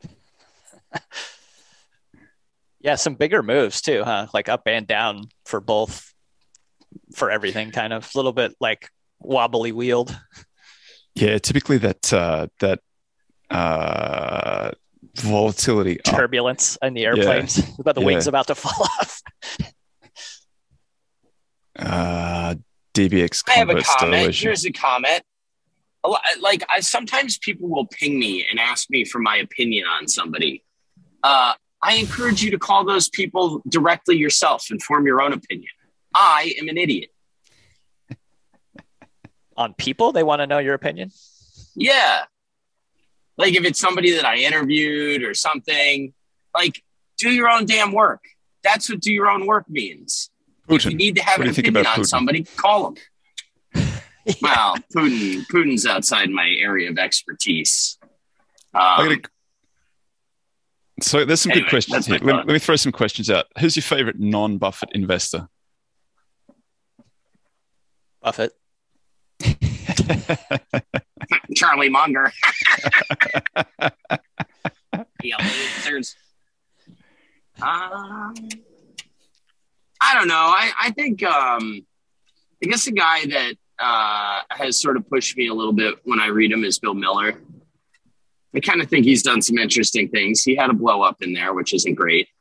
[SPEAKER 2] yeah, some bigger moves too, huh? Like up and down for both, for everything, kind of a little bit like wobbly wheeled.
[SPEAKER 1] Yeah, typically that uh, that uh, volatility, up.
[SPEAKER 2] Turbulence in the airplanes, yeah. About the
[SPEAKER 1] yeah.
[SPEAKER 2] wings about to fall off.
[SPEAKER 1] uh, D B X.
[SPEAKER 3] I have a comment.
[SPEAKER 1] Dilation.
[SPEAKER 3] Here's a comment. A lot, like I sometimes people will ping me and ask me for my opinion on somebody. Uh, I encourage you to call those people directly yourself and form your own opinion. I am an idiot.
[SPEAKER 2] On people, they want to know your opinion?
[SPEAKER 3] Yeah. Like if it's somebody that I interviewed or something, like do your own damn work. That's what do your own work means.
[SPEAKER 1] Putin.
[SPEAKER 3] If you need to have
[SPEAKER 1] What
[SPEAKER 3] an
[SPEAKER 1] do you think
[SPEAKER 3] opinion
[SPEAKER 1] about
[SPEAKER 3] on
[SPEAKER 1] Putin?
[SPEAKER 3] somebody, call them.
[SPEAKER 2] Yeah.
[SPEAKER 3] Well, Putin, Putin's outside my area of expertise. Um,
[SPEAKER 1] I gotta, so there's some
[SPEAKER 3] Anyway,
[SPEAKER 1] good questions
[SPEAKER 3] that's
[SPEAKER 1] here.
[SPEAKER 3] my
[SPEAKER 1] Let,
[SPEAKER 3] thought.
[SPEAKER 1] let me throw some questions out. Who's your favorite non-Buffett investor?
[SPEAKER 2] Buffett.
[SPEAKER 3] Charlie Munger. Yeah, there's. Um, I don't know. I, I think um, I guess the guy that uh, has sort of pushed me a little bit when I read him is Bill Miller. I kind of think he's done some interesting things. He had a blow up in there, which isn't great.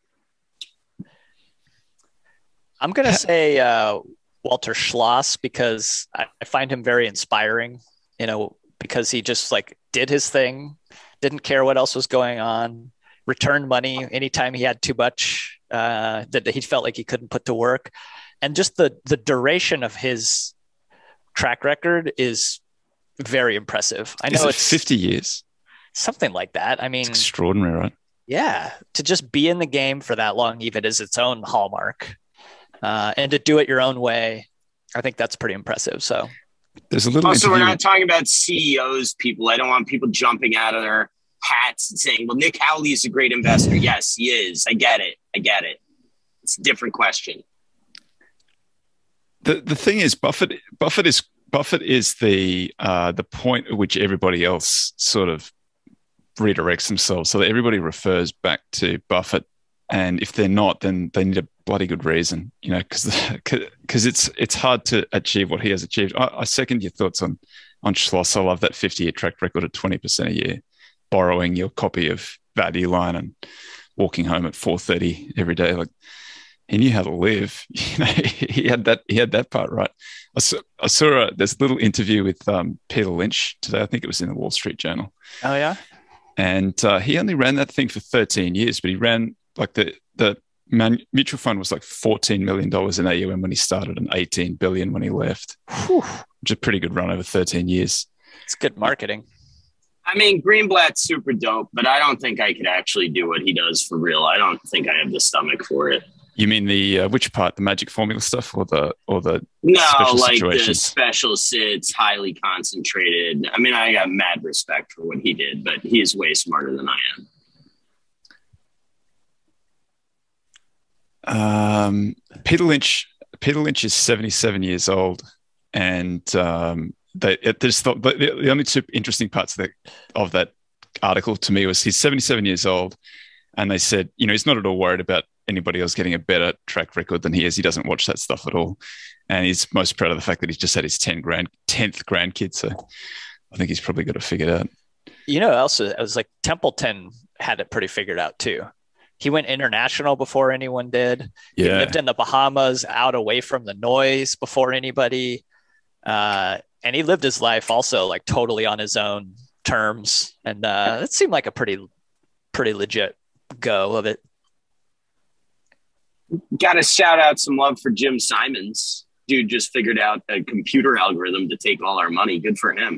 [SPEAKER 2] I'm going to say uh, Walter Schloss because I, I find him very inspiring, you know, because he just like did his thing, didn't care what else was going on, returned money anytime he had too much uh, that he felt like he couldn't put to work. And just the, the duration of his track record is very impressive. I know
[SPEAKER 1] Is it
[SPEAKER 2] it's
[SPEAKER 1] fifty years.
[SPEAKER 2] Something like that. I mean,
[SPEAKER 1] It's extraordinary, right?
[SPEAKER 2] yeah, to just be in the game for that long, even is its own hallmark. Uh, and to do it your own way, I think that's pretty impressive. So
[SPEAKER 1] there's a little.
[SPEAKER 3] Also, we're
[SPEAKER 1] interview-
[SPEAKER 3] not talking about C E Os, people. I don't want people jumping out of their hats and saying, well, Nick Howley is a great investor. Yes, he is. I get it. I get it. It's a different question.
[SPEAKER 1] The the thing is, Buffett Buffett is Buffett is the uh, the point at which everybody else sort of redirects themselves, so that everybody refers back to Buffett. And if they're not, then they need a bloody good reason, you know, because because it's it's hard to achieve what he has achieved. I, I second your thoughts on on Schloss. I love that fifty-year track record at twenty percent a year, borrowing your copy of Value Line and walking home at four thirty every day. Like, he knew how to live. You know, he had that he had that part right. I saw, I saw a, there's a little interview with um, Peter Lynch today. I think it was in the Wall Street Journal.
[SPEAKER 2] Oh yeah,
[SPEAKER 1] and uh, he only ran that thing for thirteen years, but he ran like the the man, mutual fund was like fourteen million dollars in A U M when he started and eighteen billion when he left,
[SPEAKER 2] Whew.
[SPEAKER 1] which is a pretty good run over thirteen years.
[SPEAKER 2] It's good marketing.
[SPEAKER 3] I mean, Greenblatt's super dope, but I don't think I could actually do what he does for real. I don't think I have the stomach for it.
[SPEAKER 1] You mean the uh, which part, the magic formula stuff, or the or the
[SPEAKER 3] no,
[SPEAKER 1] special
[SPEAKER 3] like
[SPEAKER 1] situations?
[SPEAKER 3] The special sits, highly concentrated. I mean, I got mad respect for what he did, but he is way smarter than I am.
[SPEAKER 1] Um, Peter Lynch. Peter Lynch is seventy-seven years old, and um, they, it, there's the, the, the only two interesting parts of, the, of that article to me was he's seventy-seven years old, and they said, you know, he's not at all worried about anybody else getting a better track record than he is. He doesn't watch that stuff at all, and he's most proud of the fact that he's just had his ten grand tenth grandkid. So I think he's probably got it figured out.
[SPEAKER 2] You know, also it was like Templeton had it pretty figured out too. He went international before anyone did.
[SPEAKER 1] Yeah.
[SPEAKER 2] He lived in the Bahamas, out away from the noise before anybody. Uh, and he lived his life also like totally on his own terms. And uh, it seemed like a pretty, pretty legit go of it.
[SPEAKER 3] Got to shout out some love for Jim Simons. Dude just figured out a computer algorithm to take all our money. Good for him.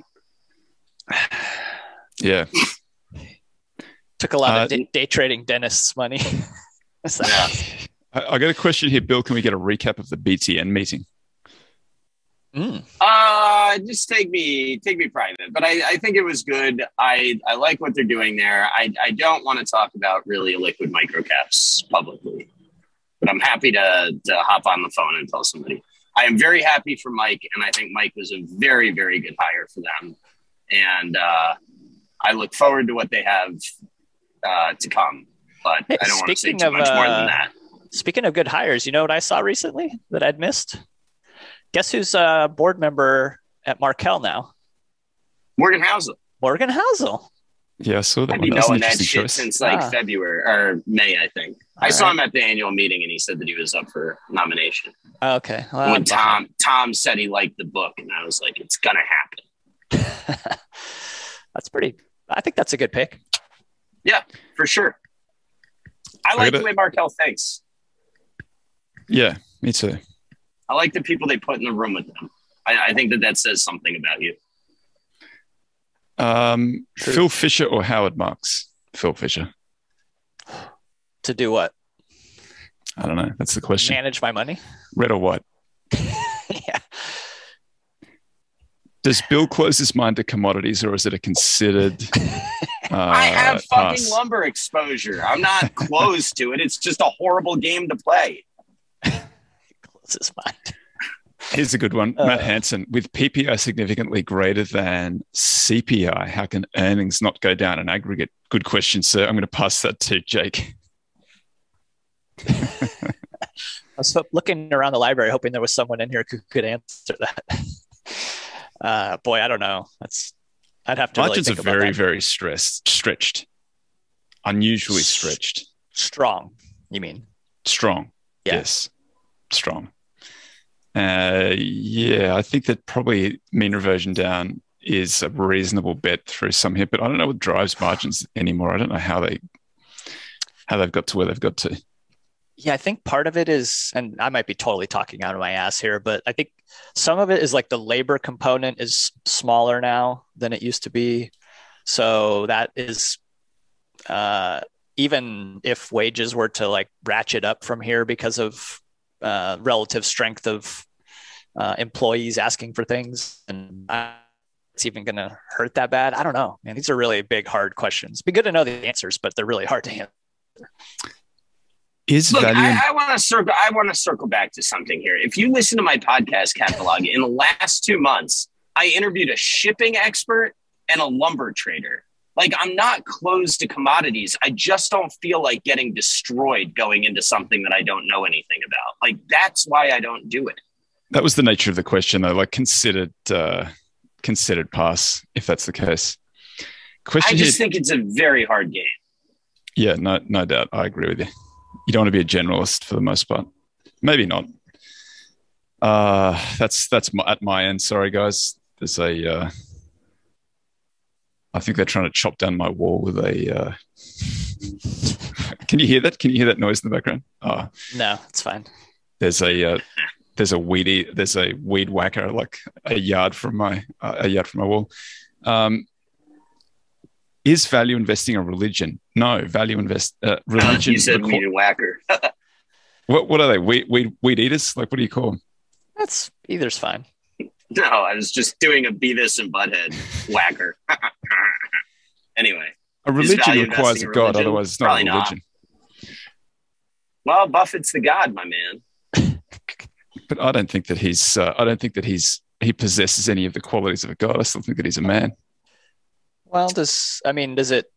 [SPEAKER 1] Yeah.
[SPEAKER 2] Took a lot
[SPEAKER 1] uh,
[SPEAKER 2] of day, day trading dentist's money. So,
[SPEAKER 3] Yeah.
[SPEAKER 1] I, I got a question here, Bill. Can we get a recap of the B T N meeting?
[SPEAKER 2] mm.
[SPEAKER 3] Uh, just take me, take me private. But I, I think it was good. I, I like what they're doing there. I, I don't want to talk about really liquid microcaps publicly, but I'm happy to, to hop on the phone and tell somebody. I am very happy for Mike, and I think Mike was a very, very good hire for them. And uh, I look forward to what they have uh, to come. But
[SPEAKER 2] Hey,
[SPEAKER 3] I don't want to say
[SPEAKER 2] speaking
[SPEAKER 3] too
[SPEAKER 2] of,
[SPEAKER 3] much more
[SPEAKER 2] uh,
[SPEAKER 3] than that.
[SPEAKER 2] Speaking of good hires, you know what I saw recently that I'd missed? Guess who's a board member at Markel now?
[SPEAKER 3] Morgan Housel.
[SPEAKER 2] Morgan Housel.
[SPEAKER 1] Yeah, I saw that
[SPEAKER 3] I've
[SPEAKER 1] one.
[SPEAKER 3] been
[SPEAKER 1] That was an
[SPEAKER 3] knowing that
[SPEAKER 1] interesting
[SPEAKER 3] shit
[SPEAKER 1] choice.
[SPEAKER 3] since like
[SPEAKER 2] Ah.
[SPEAKER 3] February or May, I think. I
[SPEAKER 2] All
[SPEAKER 3] saw
[SPEAKER 2] right.
[SPEAKER 3] him at the annual meeting, and he said that he was up for nomination.
[SPEAKER 2] Okay. Well,
[SPEAKER 3] when Tom Tom said he liked the book, and I was like, it's gonna happen
[SPEAKER 2] that's pretty. I think that's a good pick.
[SPEAKER 3] for sure. I like
[SPEAKER 1] gotta-
[SPEAKER 3] the way Markel thinks.
[SPEAKER 1] Yeah, me too.
[SPEAKER 3] I like the people they put in the room with them. I, I think that that says something about you.
[SPEAKER 1] Um,
[SPEAKER 2] True.
[SPEAKER 1] Phil Fisher or Howard Marks? Phil Fisher.
[SPEAKER 2] To do what?
[SPEAKER 1] I don't know. That's the question.
[SPEAKER 2] Manage my money?
[SPEAKER 1] Red or white?
[SPEAKER 2] Yeah.
[SPEAKER 1] Does Bill close his mind to commodities, or is it a considered? Uh,
[SPEAKER 3] I have fucking
[SPEAKER 1] pass?
[SPEAKER 3] lumber exposure. I'm not close to it. It's just a horrible game to play.
[SPEAKER 2] Close his mind.
[SPEAKER 1] Here's a good one.
[SPEAKER 2] Uh,
[SPEAKER 1] Matt Hansen, with P P I significantly greater than C P I, how can earnings not go down in aggregate? Good question, sir. I'm going to pass that to Jake.
[SPEAKER 2] I was looking around the library, hoping there was someone in here who could answer that. Uh, boy, I don't know. That's I'd have to.
[SPEAKER 1] Margins
[SPEAKER 2] really think
[SPEAKER 1] are very,
[SPEAKER 2] about that.
[SPEAKER 1] very stressed, stretched, unusually stretched.
[SPEAKER 2] Strong, you mean?
[SPEAKER 1] Strong.
[SPEAKER 2] Yeah.
[SPEAKER 1] Yes, strong. Uh, yeah, I think that probably mean reversion down is a reasonable bet through some here, but I don't know what drives margins anymore. I don't know how they how they've got to where they've got to.
[SPEAKER 2] Yeah, I think part of it is, and I might be totally talking out of my ass here, but I think some of it is like the labor component is smaller now than it used to be. So that is, uh, even if wages were to like ratchet up from here because of uh, relative strength of uh, employees asking for things, and it's even going to hurt that bad. I don't know, man. These are really big, hard questions. It'd be good to know the answers, but they're really hard to answer.
[SPEAKER 1] Is
[SPEAKER 3] Look,
[SPEAKER 1] value
[SPEAKER 3] I, I want to circle. I want to circle back to something here. If you listen to my podcast catalog, in the last two months, I interviewed a shipping expert and a lumber trader. Like, I'm not closed to commodities. I just don't feel like getting destroyed going into something that I don't know anything about. Like, that's why I don't do it.
[SPEAKER 1] That was the nature of the question, though. Like, considered, uh, considered pass if that's the case. Question
[SPEAKER 3] I just
[SPEAKER 1] here,
[SPEAKER 3] think it's a very hard game.
[SPEAKER 1] Yeah, no, no doubt. I agree with you. You don't want to be a generalist for the most part. Maybe not. Uh, that's that's my, at my end. Sorry, guys. There's a. Uh, I think they're trying to chop down my wall with a. Uh... Can you hear that? Can you hear that noise in the background? Oh,
[SPEAKER 2] No, it's fine.
[SPEAKER 1] there's a uh, there's a weedy there's a weed whacker like a yard from my uh, a yard from my wall. Um, Is value investing a religion? No, value invest uh, religion.
[SPEAKER 3] You said
[SPEAKER 1] requ-
[SPEAKER 3] weed and whacker.
[SPEAKER 1] what what are they? Weed, weed weed eaters? Like, what do you call them?
[SPEAKER 2] That's either's fine.
[SPEAKER 3] No, I was just doing a Beavis and Butthead whacker. Anyway,
[SPEAKER 1] A religion
[SPEAKER 3] value
[SPEAKER 1] requires a
[SPEAKER 3] investing a
[SPEAKER 1] god,
[SPEAKER 3] religion?
[SPEAKER 1] otherwise it's not
[SPEAKER 3] Probably
[SPEAKER 1] a
[SPEAKER 3] not.
[SPEAKER 1] religion.
[SPEAKER 3] well, Buffett's the god, my man.
[SPEAKER 1] But I don't think that he's. Uh, I don't think that he's. He possesses any of the qualities of a god. I still think that he's a man.
[SPEAKER 2] Well, does I mean does it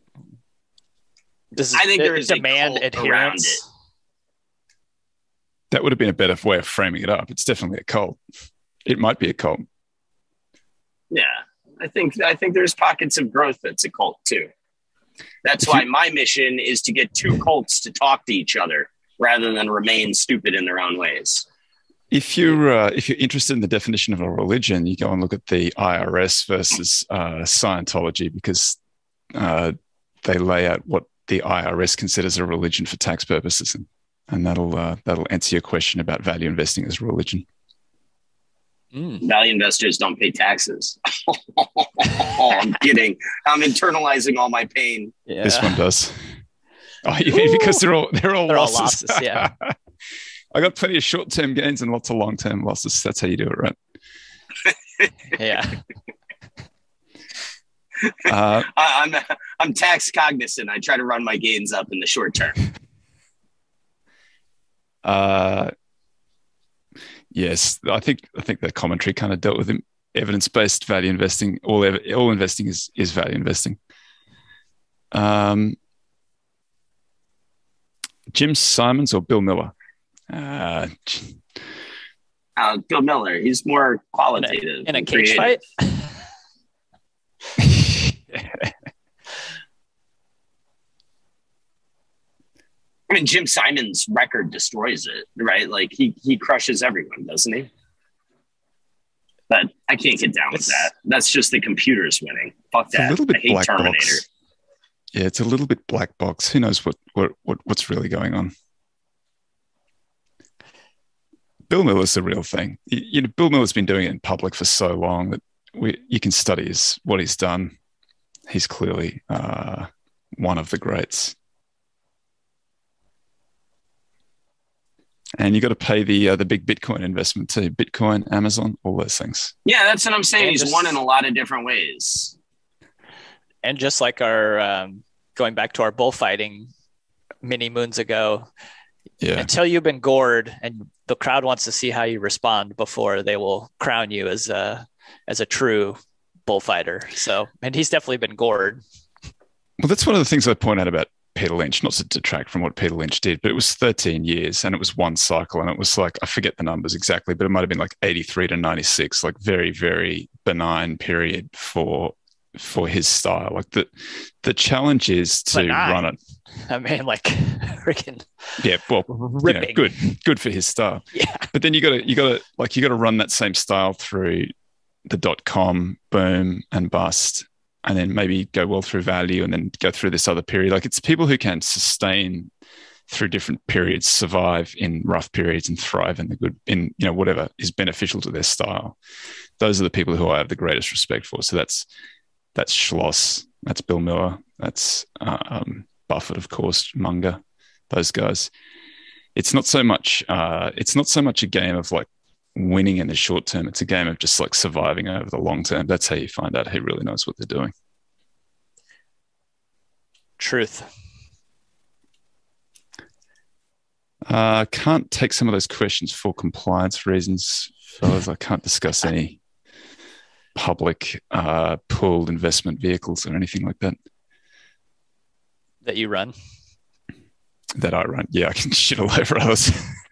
[SPEAKER 2] does
[SPEAKER 3] I think
[SPEAKER 2] it
[SPEAKER 3] there is a
[SPEAKER 2] demand
[SPEAKER 3] cult around
[SPEAKER 2] adherence?
[SPEAKER 3] it.
[SPEAKER 1] That would have been a better way of framing it up. It's definitely a cult. It might be a cult.
[SPEAKER 3] Yeah, I think I think there's pockets of growth that's a cult too. That's
[SPEAKER 1] If
[SPEAKER 3] why
[SPEAKER 1] you-
[SPEAKER 3] my mission is to get two cults to talk to each other rather than remain stupid in their own ways.
[SPEAKER 1] If you're uh, if you're interested in the definition of a religion, you go and look at the I R S versus uh, Scientology, because uh, they lay out what the I R S considers a religion for tax purposes, and, and that'll uh, that'll answer your question about value investing as a religion.
[SPEAKER 2] Mm.
[SPEAKER 3] Value investors don't pay taxes. oh, I'm kidding. I'm internalizing all my pain.
[SPEAKER 2] Yeah.
[SPEAKER 1] This one does. Oh, you mean because they're all they're all
[SPEAKER 2] They're all
[SPEAKER 1] losses.
[SPEAKER 2] losses, yeah.
[SPEAKER 1] I got plenty of short-term gains and lots of long-term losses. That's how you do it, right?
[SPEAKER 2] Yeah.
[SPEAKER 1] Uh,
[SPEAKER 3] I, I'm I'm tax cognizant. I try to run my gains up in the short term.
[SPEAKER 1] uh, yes, I think I think the commentary kind of dealt with it. Evidence-based value investing. All ev- all investing is is value investing. Um, Jim Simons or Bill Miller? Uh,
[SPEAKER 3] Uh, Bill Miller, he's more
[SPEAKER 2] In
[SPEAKER 3] qualitative.
[SPEAKER 2] a, in a
[SPEAKER 3] and
[SPEAKER 2] cage
[SPEAKER 3] creative.
[SPEAKER 2] fight?
[SPEAKER 3] I mean, Jim Simon's record destroys it, right? Like he he crushes everyone, doesn't he? But I can't get down with
[SPEAKER 2] It's-
[SPEAKER 3] that. That's just the computers winning. Fuck
[SPEAKER 1] It's a
[SPEAKER 3] that.
[SPEAKER 1] little bit
[SPEAKER 3] I hate
[SPEAKER 1] black
[SPEAKER 3] Terminator.
[SPEAKER 1] box. Yeah, it's a little bit black box. Who knows what, what, what what's really going on? Bill Miller's the real thing. You, you know, Bill Miller's been doing it in public for so long that we you can study his what he's done. He's clearly uh, one of the greats. And you got to pay the uh, the big Bitcoin investment too. Bitcoin, Amazon, all those things.
[SPEAKER 3] Yeah, that's what I'm saying.
[SPEAKER 2] And
[SPEAKER 3] He's
[SPEAKER 2] just-
[SPEAKER 3] won in a lot of different ways.
[SPEAKER 2] And just like our um, going back to our bullfighting many moons ago,
[SPEAKER 1] Yeah,
[SPEAKER 2] until you've been gored and the crowd wants to see how you respond before they will crown you as a as a true bullfighter. So, and he's definitely been gored.
[SPEAKER 1] Well, that's one of the things I point out about Peter Lynch, not to detract from what Peter Lynch did, but it was thirteen years and it was one cycle, and it was like, I forget the numbers exactly, but it might have been like eighty-three to ninety-six, like very, very benign period for for his style. Like the the challenge is to benign. run it.
[SPEAKER 2] I mean, like freaking
[SPEAKER 1] yeah, well, you know, good, good for his style.
[SPEAKER 2] Yeah,
[SPEAKER 1] but then you got to you got to like you got to run that same style through the dot com boom and bust, and then maybe go well through value, and then go through this other period. Like it's people who can sustain through different periods, survive in rough periods, and thrive in the good, in you know whatever is beneficial to their style. Those are the people who I have the greatest respect for. So that's that's Schloss, that's Bill Miller, that's um, Buffett, of course, Munger, those guys. It's not so much. Uh, it's not so much a game of like winning in the short term. It's a game of just like surviving over the long term. That's how you find out who really knows what they're doing.
[SPEAKER 2] Truth.
[SPEAKER 1] I uh, can't take some of those questions for compliance reasons, fellas. I can't discuss any public uh, pooled investment vehicles or anything like that.
[SPEAKER 2] That you run?
[SPEAKER 1] That I run. Yeah, I can shit all over others.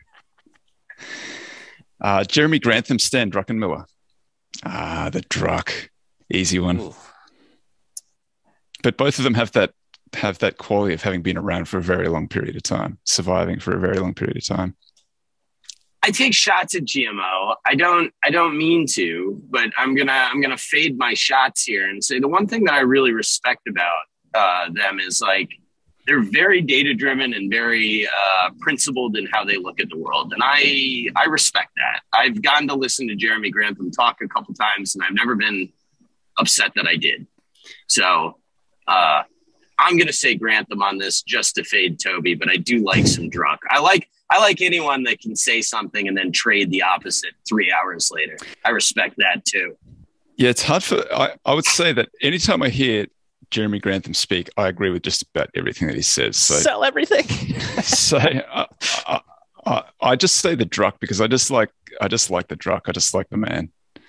[SPEAKER 1] uh, Jeremy Grantham, Stan Druckenmiller. Ah, the Druck. Easy one. Ooh. But both of them have that have that quality of having been around for a very long period of time, surviving for a very long period of time.
[SPEAKER 3] I take shots at G M O. I don't I don't mean to, but I'm gonna I'm gonna fade my shots here and say the one thing that I really respect about uh, them is like they're very data driven and very uh, principled in how they look at the world, and I I respect that. I've gotten to listen to Jeremy Grantham talk a couple times, and I've never been upset that I did. So uh, I'm gonna say Grantham on this just to fade Toby, but I do like some Druck. I like. I like anyone that can say something and then trade the opposite three hours later. I respect that too.
[SPEAKER 1] Yeah, it's hard for, I, I would say that anytime I hear Jeremy Grantham speak, I agree with just about everything that he says. So,
[SPEAKER 2] Sell everything.
[SPEAKER 1] so I, I, I, I just say the Druck because I just like, I just like the Druck. I just like the man.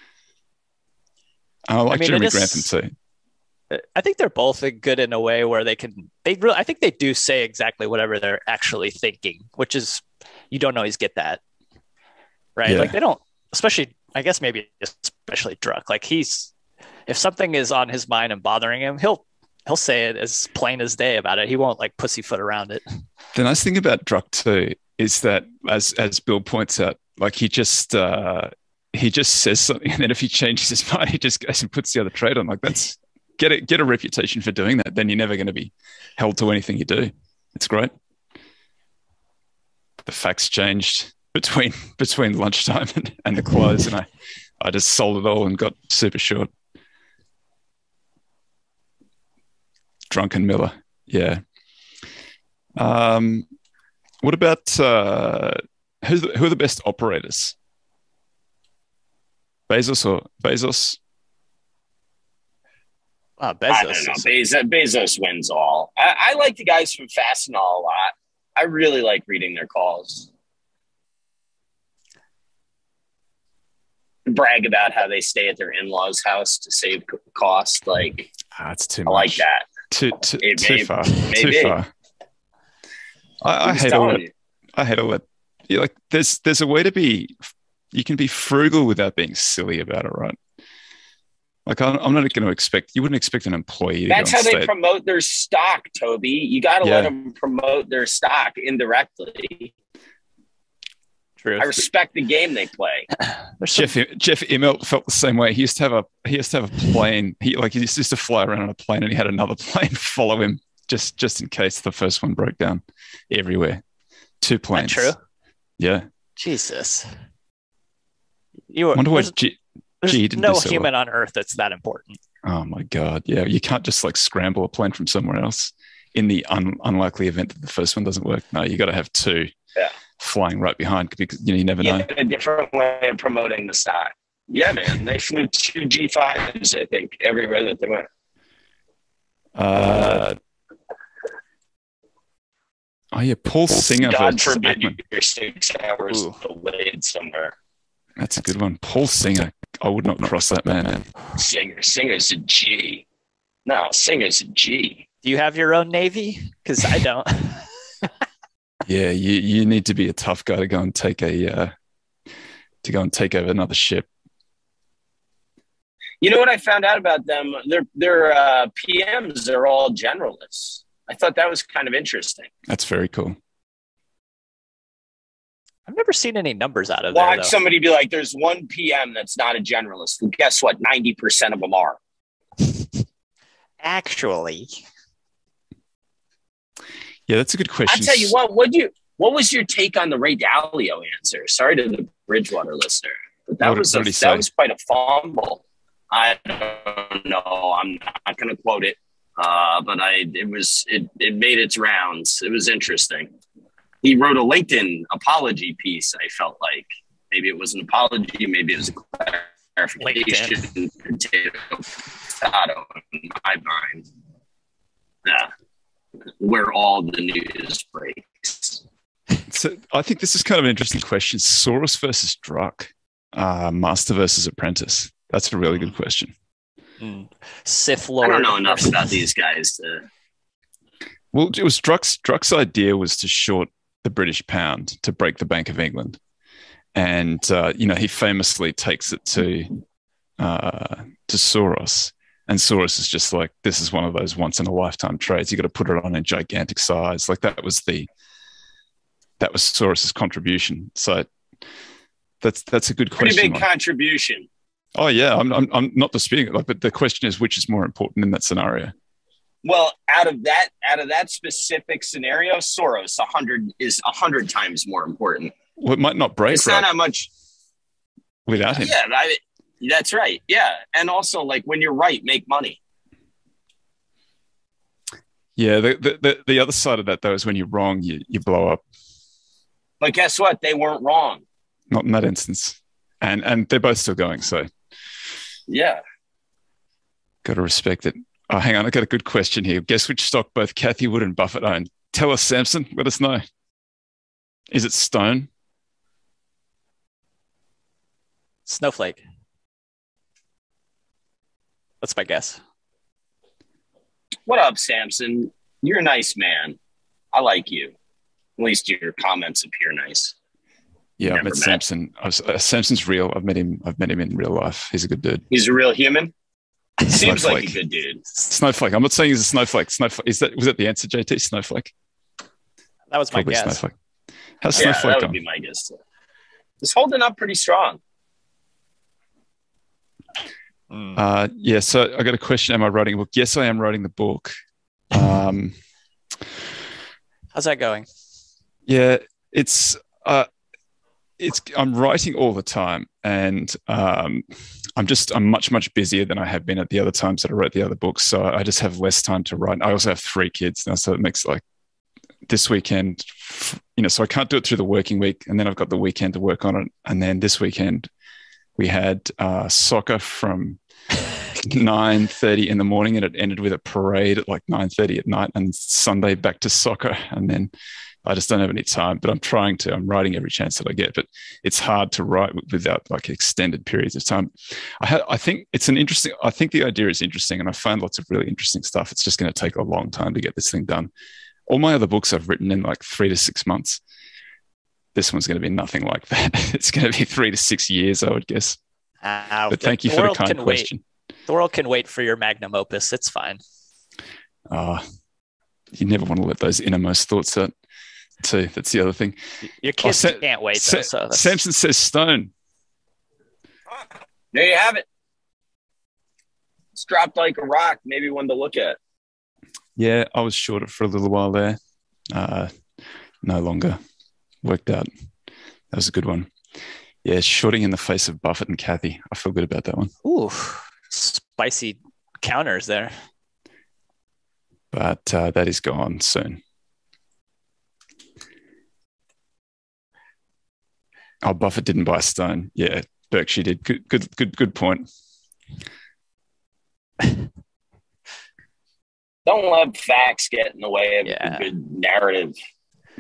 [SPEAKER 1] I like I mean, Jeremy is, Grantham too.
[SPEAKER 2] I think they're both good in a way where they can, they really, I think they do say exactly whatever they're actually thinking, which is, you don't always get that, right? Yeah. Like they don't, especially, I guess maybe especially Druck. Like he's, if something is on his mind and bothering him, he'll he'll say it as plain as day about it. He won't like pussyfoot around it.
[SPEAKER 1] The nice thing about Druck too is that, as as Bill points out, like he just uh, he just says something, and then if he changes his mind, he just goes and puts the other trade on. Like that's get a get a reputation for doing that. Then you're never going to be held to anything you do. It's great. The facts changed between between lunchtime and, and the close, and I, I just sold it all and got super short. Drunken Miller, yeah. Um, what about uh, who's the, who are the best operators? Bezos or Bezos?
[SPEAKER 2] Uh, Bezos.
[SPEAKER 3] I don't know. Bezos, Bezos wins all. I, I like the guys from Fastenal a lot. I really like reading their calls. Brag about how they stay at their in-laws' house to save cost. Like,
[SPEAKER 1] that's too
[SPEAKER 3] I
[SPEAKER 1] much.
[SPEAKER 3] like that.
[SPEAKER 1] Too too,
[SPEAKER 3] it
[SPEAKER 1] too
[SPEAKER 3] may,
[SPEAKER 1] far.
[SPEAKER 3] Maybe.
[SPEAKER 1] Too far. I, I hate all that. I hate all that. Yeah, like, there's there's a way to be. You can be frugal without being silly about it, right? Like, I'm, I'm not going to expect, you wouldn't expect an employee to
[SPEAKER 3] That's
[SPEAKER 1] go
[SPEAKER 3] how
[SPEAKER 1] on
[SPEAKER 3] they
[SPEAKER 1] stage.
[SPEAKER 3] promote their stock, Toby. You got to
[SPEAKER 1] Yeah.
[SPEAKER 3] let them promote their stock indirectly.
[SPEAKER 2] True.
[SPEAKER 3] I respect the game they play.
[SPEAKER 1] Jeff Jeff Immelt felt the same way. He used to have a he used to have a plane. He like he used to fly around on a plane, and he had another plane follow him just just in case the first one broke down. Everywhere, two planes.
[SPEAKER 2] True.
[SPEAKER 1] Yeah.
[SPEAKER 2] Jesus. You were.
[SPEAKER 1] Wonder why
[SPEAKER 2] There's,
[SPEAKER 1] G,
[SPEAKER 2] there's
[SPEAKER 1] G didn't
[SPEAKER 2] no
[SPEAKER 1] do so
[SPEAKER 2] human
[SPEAKER 1] well.
[SPEAKER 2] on Earth that's that important.
[SPEAKER 1] Oh my god! Yeah, you can't just like scramble a plane from somewhere else in the un, unlikely event that the first one doesn't work. No, you got to have two
[SPEAKER 3] Yeah.
[SPEAKER 1] flying right behind because you know you never
[SPEAKER 3] Yeah,
[SPEAKER 1] know.
[SPEAKER 3] a different way of promoting the stock. Yeah, man. They flew two G fives, I think, everywhere that they went.
[SPEAKER 1] Uh, Oh yeah, Paul Singer
[SPEAKER 3] God
[SPEAKER 1] versus
[SPEAKER 3] forbid
[SPEAKER 1] Ackman.
[SPEAKER 3] you're six hours
[SPEAKER 1] Ooh.
[SPEAKER 3] delayed somewhere.
[SPEAKER 1] That's a good one. Paul Singer. I would not cross that man.
[SPEAKER 3] Singer, Singer's a G. No, Singer's a G.
[SPEAKER 2] Do you have your own Navy? Because I don't.
[SPEAKER 1] Yeah, you you need to be a tough guy to go and take a uh, to go and take over another ship.
[SPEAKER 3] You know what I found out about them? Their their uh, P Ms are all generalists. I thought that was kind of interesting.
[SPEAKER 1] That's very cool.
[SPEAKER 2] I've never seen any numbers out of there.
[SPEAKER 3] Watch
[SPEAKER 2] though.
[SPEAKER 3] somebody be like, "There's one P M that's not a generalist." Well, guess what? Ninety percent of them are.
[SPEAKER 2] Actually,
[SPEAKER 1] Yeah, that's a good question.
[SPEAKER 3] I tell you what. What do you? What was your take on the Ray Dalio answer? Sorry to the Bridgewater listener, but that
[SPEAKER 1] What-
[SPEAKER 3] was
[SPEAKER 1] what
[SPEAKER 3] a,
[SPEAKER 1] did he
[SPEAKER 3] that
[SPEAKER 1] say?
[SPEAKER 3] was quite a fumble. I don't know. I'm not going to quote it, uh, but I it was it it made its rounds. It was interesting. He wrote a LinkedIn apology piece. I felt like maybe it was an apology, maybe it was a clarification. Potato, potato in my mind. Yeah, where all the news breaks.
[SPEAKER 1] So I think this is kind of an interesting question. Soros versus Druck, uh, Master versus Apprentice. That's a really good question.
[SPEAKER 2] mm. Sith
[SPEAKER 3] I
[SPEAKER 2] Lord.
[SPEAKER 3] don't know enough
[SPEAKER 2] versus-
[SPEAKER 3] about these guys to.
[SPEAKER 1] Well, it was Druck's, Druck's idea was to short the British pound to break the Bank of England. And, uh, you know, he famously takes it to uh, to Soros. And Soros is just like, this is one of those once in a lifetime trades. You got to put it on in gigantic size. Like that was the, that was Soros's contribution. So that's, that's a good
[SPEAKER 3] Pretty
[SPEAKER 1] question.
[SPEAKER 3] big
[SPEAKER 1] Mike.
[SPEAKER 3] contribution.
[SPEAKER 1] Oh yeah. I'm, I'm, I'm not disputing it. Like, but the question is, which is more important in that scenario?
[SPEAKER 3] Well, out of that, out of that specific scenario, Soros a hundred is a hundred times more important.
[SPEAKER 1] Well, it might not break
[SPEAKER 3] It's
[SPEAKER 1] right
[SPEAKER 3] not how much.
[SPEAKER 1] without him.
[SPEAKER 3] Yeah, I, that's right. Yeah, and also like when you're right, make money.
[SPEAKER 1] Yeah. The, the, the, the other side of that though is when you're wrong, you, you blow up.
[SPEAKER 3] But guess what? They weren't wrong.
[SPEAKER 1] Not in that instance. And, and they're both still going. So
[SPEAKER 3] Yeah.
[SPEAKER 1] got to respect it. Oh, hang on. I got a good question here. Guess which stock both Kathy Wood and Buffett own? Tell us, Samson. Let us know. Is it Stone?
[SPEAKER 2] Snowflake. That's my guess.
[SPEAKER 3] What up, Samson? You're a nice man. I like you. At least your comments appear nice.
[SPEAKER 1] Yeah, I've
[SPEAKER 3] Never
[SPEAKER 1] met,
[SPEAKER 3] met.
[SPEAKER 1] Samson. I was, uh, Samson's real. I've met him. I've met him in real life. He's a good dude.
[SPEAKER 3] He's a real human. Seems like
[SPEAKER 1] Snowflake.
[SPEAKER 3] a good dude.
[SPEAKER 1] Snowflake. I'm not saying he's a snowflake. Snowflake. Is that was that the answer, J T? Snowflake.
[SPEAKER 2] That was my
[SPEAKER 1] Probably
[SPEAKER 2] guess.
[SPEAKER 1] Snowflake. How's
[SPEAKER 3] Yeah,
[SPEAKER 1] Snowflake
[SPEAKER 3] that would
[SPEAKER 1] on?
[SPEAKER 3] be my guess too. It's holding up pretty strong.
[SPEAKER 2] Mm.
[SPEAKER 1] Uh, yeah. So I got a question. Am I writing a book? Yes, I am writing the book. Um,
[SPEAKER 2] How's that going?
[SPEAKER 1] yeah, it's uh, it's I'm writing all the time, and um, I'm just I'm much much busier than I have been at the other times that I wrote the other books. So I just have less time to write. I also have three kids now, so it makes like this weekend, you know, so I can't do it through the working week, and then I've got the weekend to work on it, and then this weekend we had uh, soccer from nine thirty in the morning, and it ended with a parade at like nine thirty at night, and Sunday back to soccer, and then I just don't have any time, but I'm trying to. I'm writing every chance that I get, but it's hard to write without like extended periods of time. I had, I think it's an interesting. I think the idea is interesting, and I find lots of really interesting stuff. It's just going to take a long time to get this thing done. All my other books I've written in like three to six months. This one's going to be nothing like that. It's going to be three to six years, I would guess.
[SPEAKER 2] Uh,
[SPEAKER 1] But thank you for the kind question.
[SPEAKER 2] Wait. The world can wait for your magnum opus. It's fine.
[SPEAKER 1] Uh, you never want to let those innermost thoughts out, too. That's the other thing.
[SPEAKER 2] Your kids
[SPEAKER 1] Sa-
[SPEAKER 2] can't wait.
[SPEAKER 1] Sa-
[SPEAKER 2] Though, so that's-
[SPEAKER 1] Samson says stone.
[SPEAKER 3] There you have it. It's dropped like a rock. Maybe one to look at.
[SPEAKER 1] Yeah, I was short it for a little while there. Uh, no longer. Worked out. That was a good one. Yeah, shorting in the face of Buffett and Kathy. I feel good about that one.
[SPEAKER 2] Ooh, spicy counters there.
[SPEAKER 1] But uh, that is gone soon. Oh, Buffett didn't buy Stone. Yeah, Berkshire did. Good, good, good, good point.
[SPEAKER 3] Don't let facts get in the way of
[SPEAKER 2] Yeah.
[SPEAKER 3] a good narrative.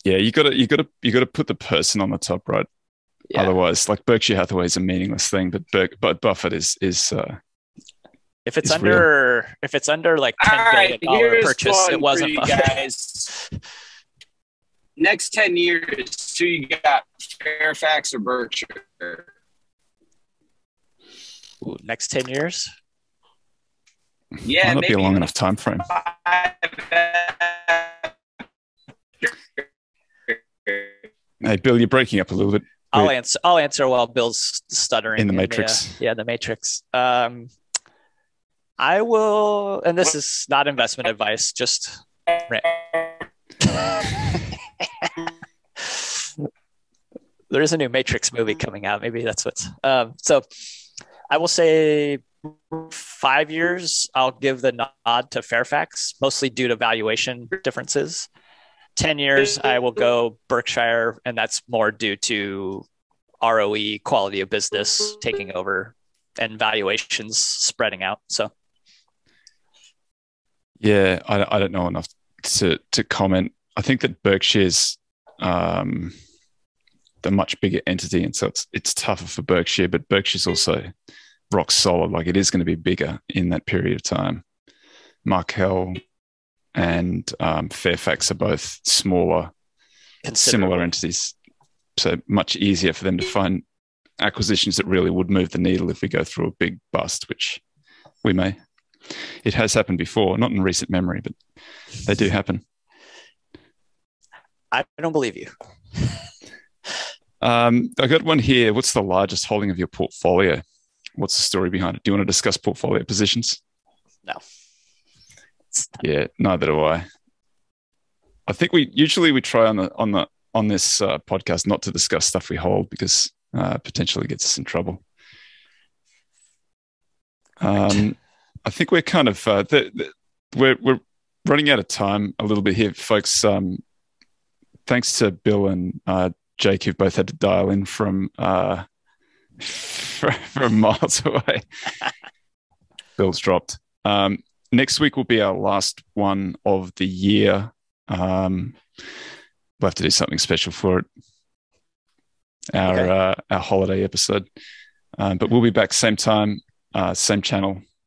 [SPEAKER 1] Yeah, you got to you got to you got to put the person on the top, right? Yeah. Otherwise, like Berkshire Hathaway is a meaningless thing, but Berk, but Buffett is is. Uh,
[SPEAKER 2] if it's
[SPEAKER 1] is
[SPEAKER 2] under
[SPEAKER 1] real.
[SPEAKER 2] if it's under like ten billion dollar
[SPEAKER 3] right,
[SPEAKER 2] purchase, it wasn't
[SPEAKER 3] you guys. Next ten years, who you got? Fairfax or Berkshire?
[SPEAKER 2] Ooh, next ten years?
[SPEAKER 3] Yeah,
[SPEAKER 1] might not be a long enough time frame. Hey, Bill, you're breaking up a little bit.
[SPEAKER 2] I'll Wait. answer. I'll answer while Bill's stuttering
[SPEAKER 1] in the Matrix.
[SPEAKER 2] The, uh, yeah, the Matrix. Um, I will, and this is not investment advice. Just there is a new Matrix movie coming out. Maybe that's what's. Um, so, I will say five years. I'll give the nod to Fairfax, mostly due to valuation differences. ten years, I will go Berkshire, and that's more due to R O E, quality of business taking over, and valuations spreading out. So,
[SPEAKER 1] yeah, I, I don't know enough to to comment. I think that Berkshire's um, the much bigger entity, and so it's it's tougher for Berkshire. But Berkshire's also rock solid. Like it is going to be bigger in that period of time. Markel and um, Fairfax are both smaller, similar entities. So much easier for them to find acquisitions that really would move the needle if we go through a big bust, which we may. It has happened before, not in recent memory, but they do happen.
[SPEAKER 2] I don't believe you.
[SPEAKER 1] um, I got one here. What's the largest holding of your portfolio? What's the story behind it? Do you want to discuss portfolio positions?
[SPEAKER 2] No.
[SPEAKER 1] Yeah, neither do I. I think we usually we try on the on the on this uh, podcast not to discuss stuff we hold because uh, potentially gets us in trouble. Um, I think we're kind of uh, the, the, we're we're running out of time a little bit here, folks. Um, thanks to Bill and uh, Jake, who've both had to dial in from uh, from miles away. Bill's dropped. Um, Next week will be our last one of the year. Um, we'll have to do something special for it. Our okay. uh, our holiday episode. Um, but we'll be back same time, uh, same channel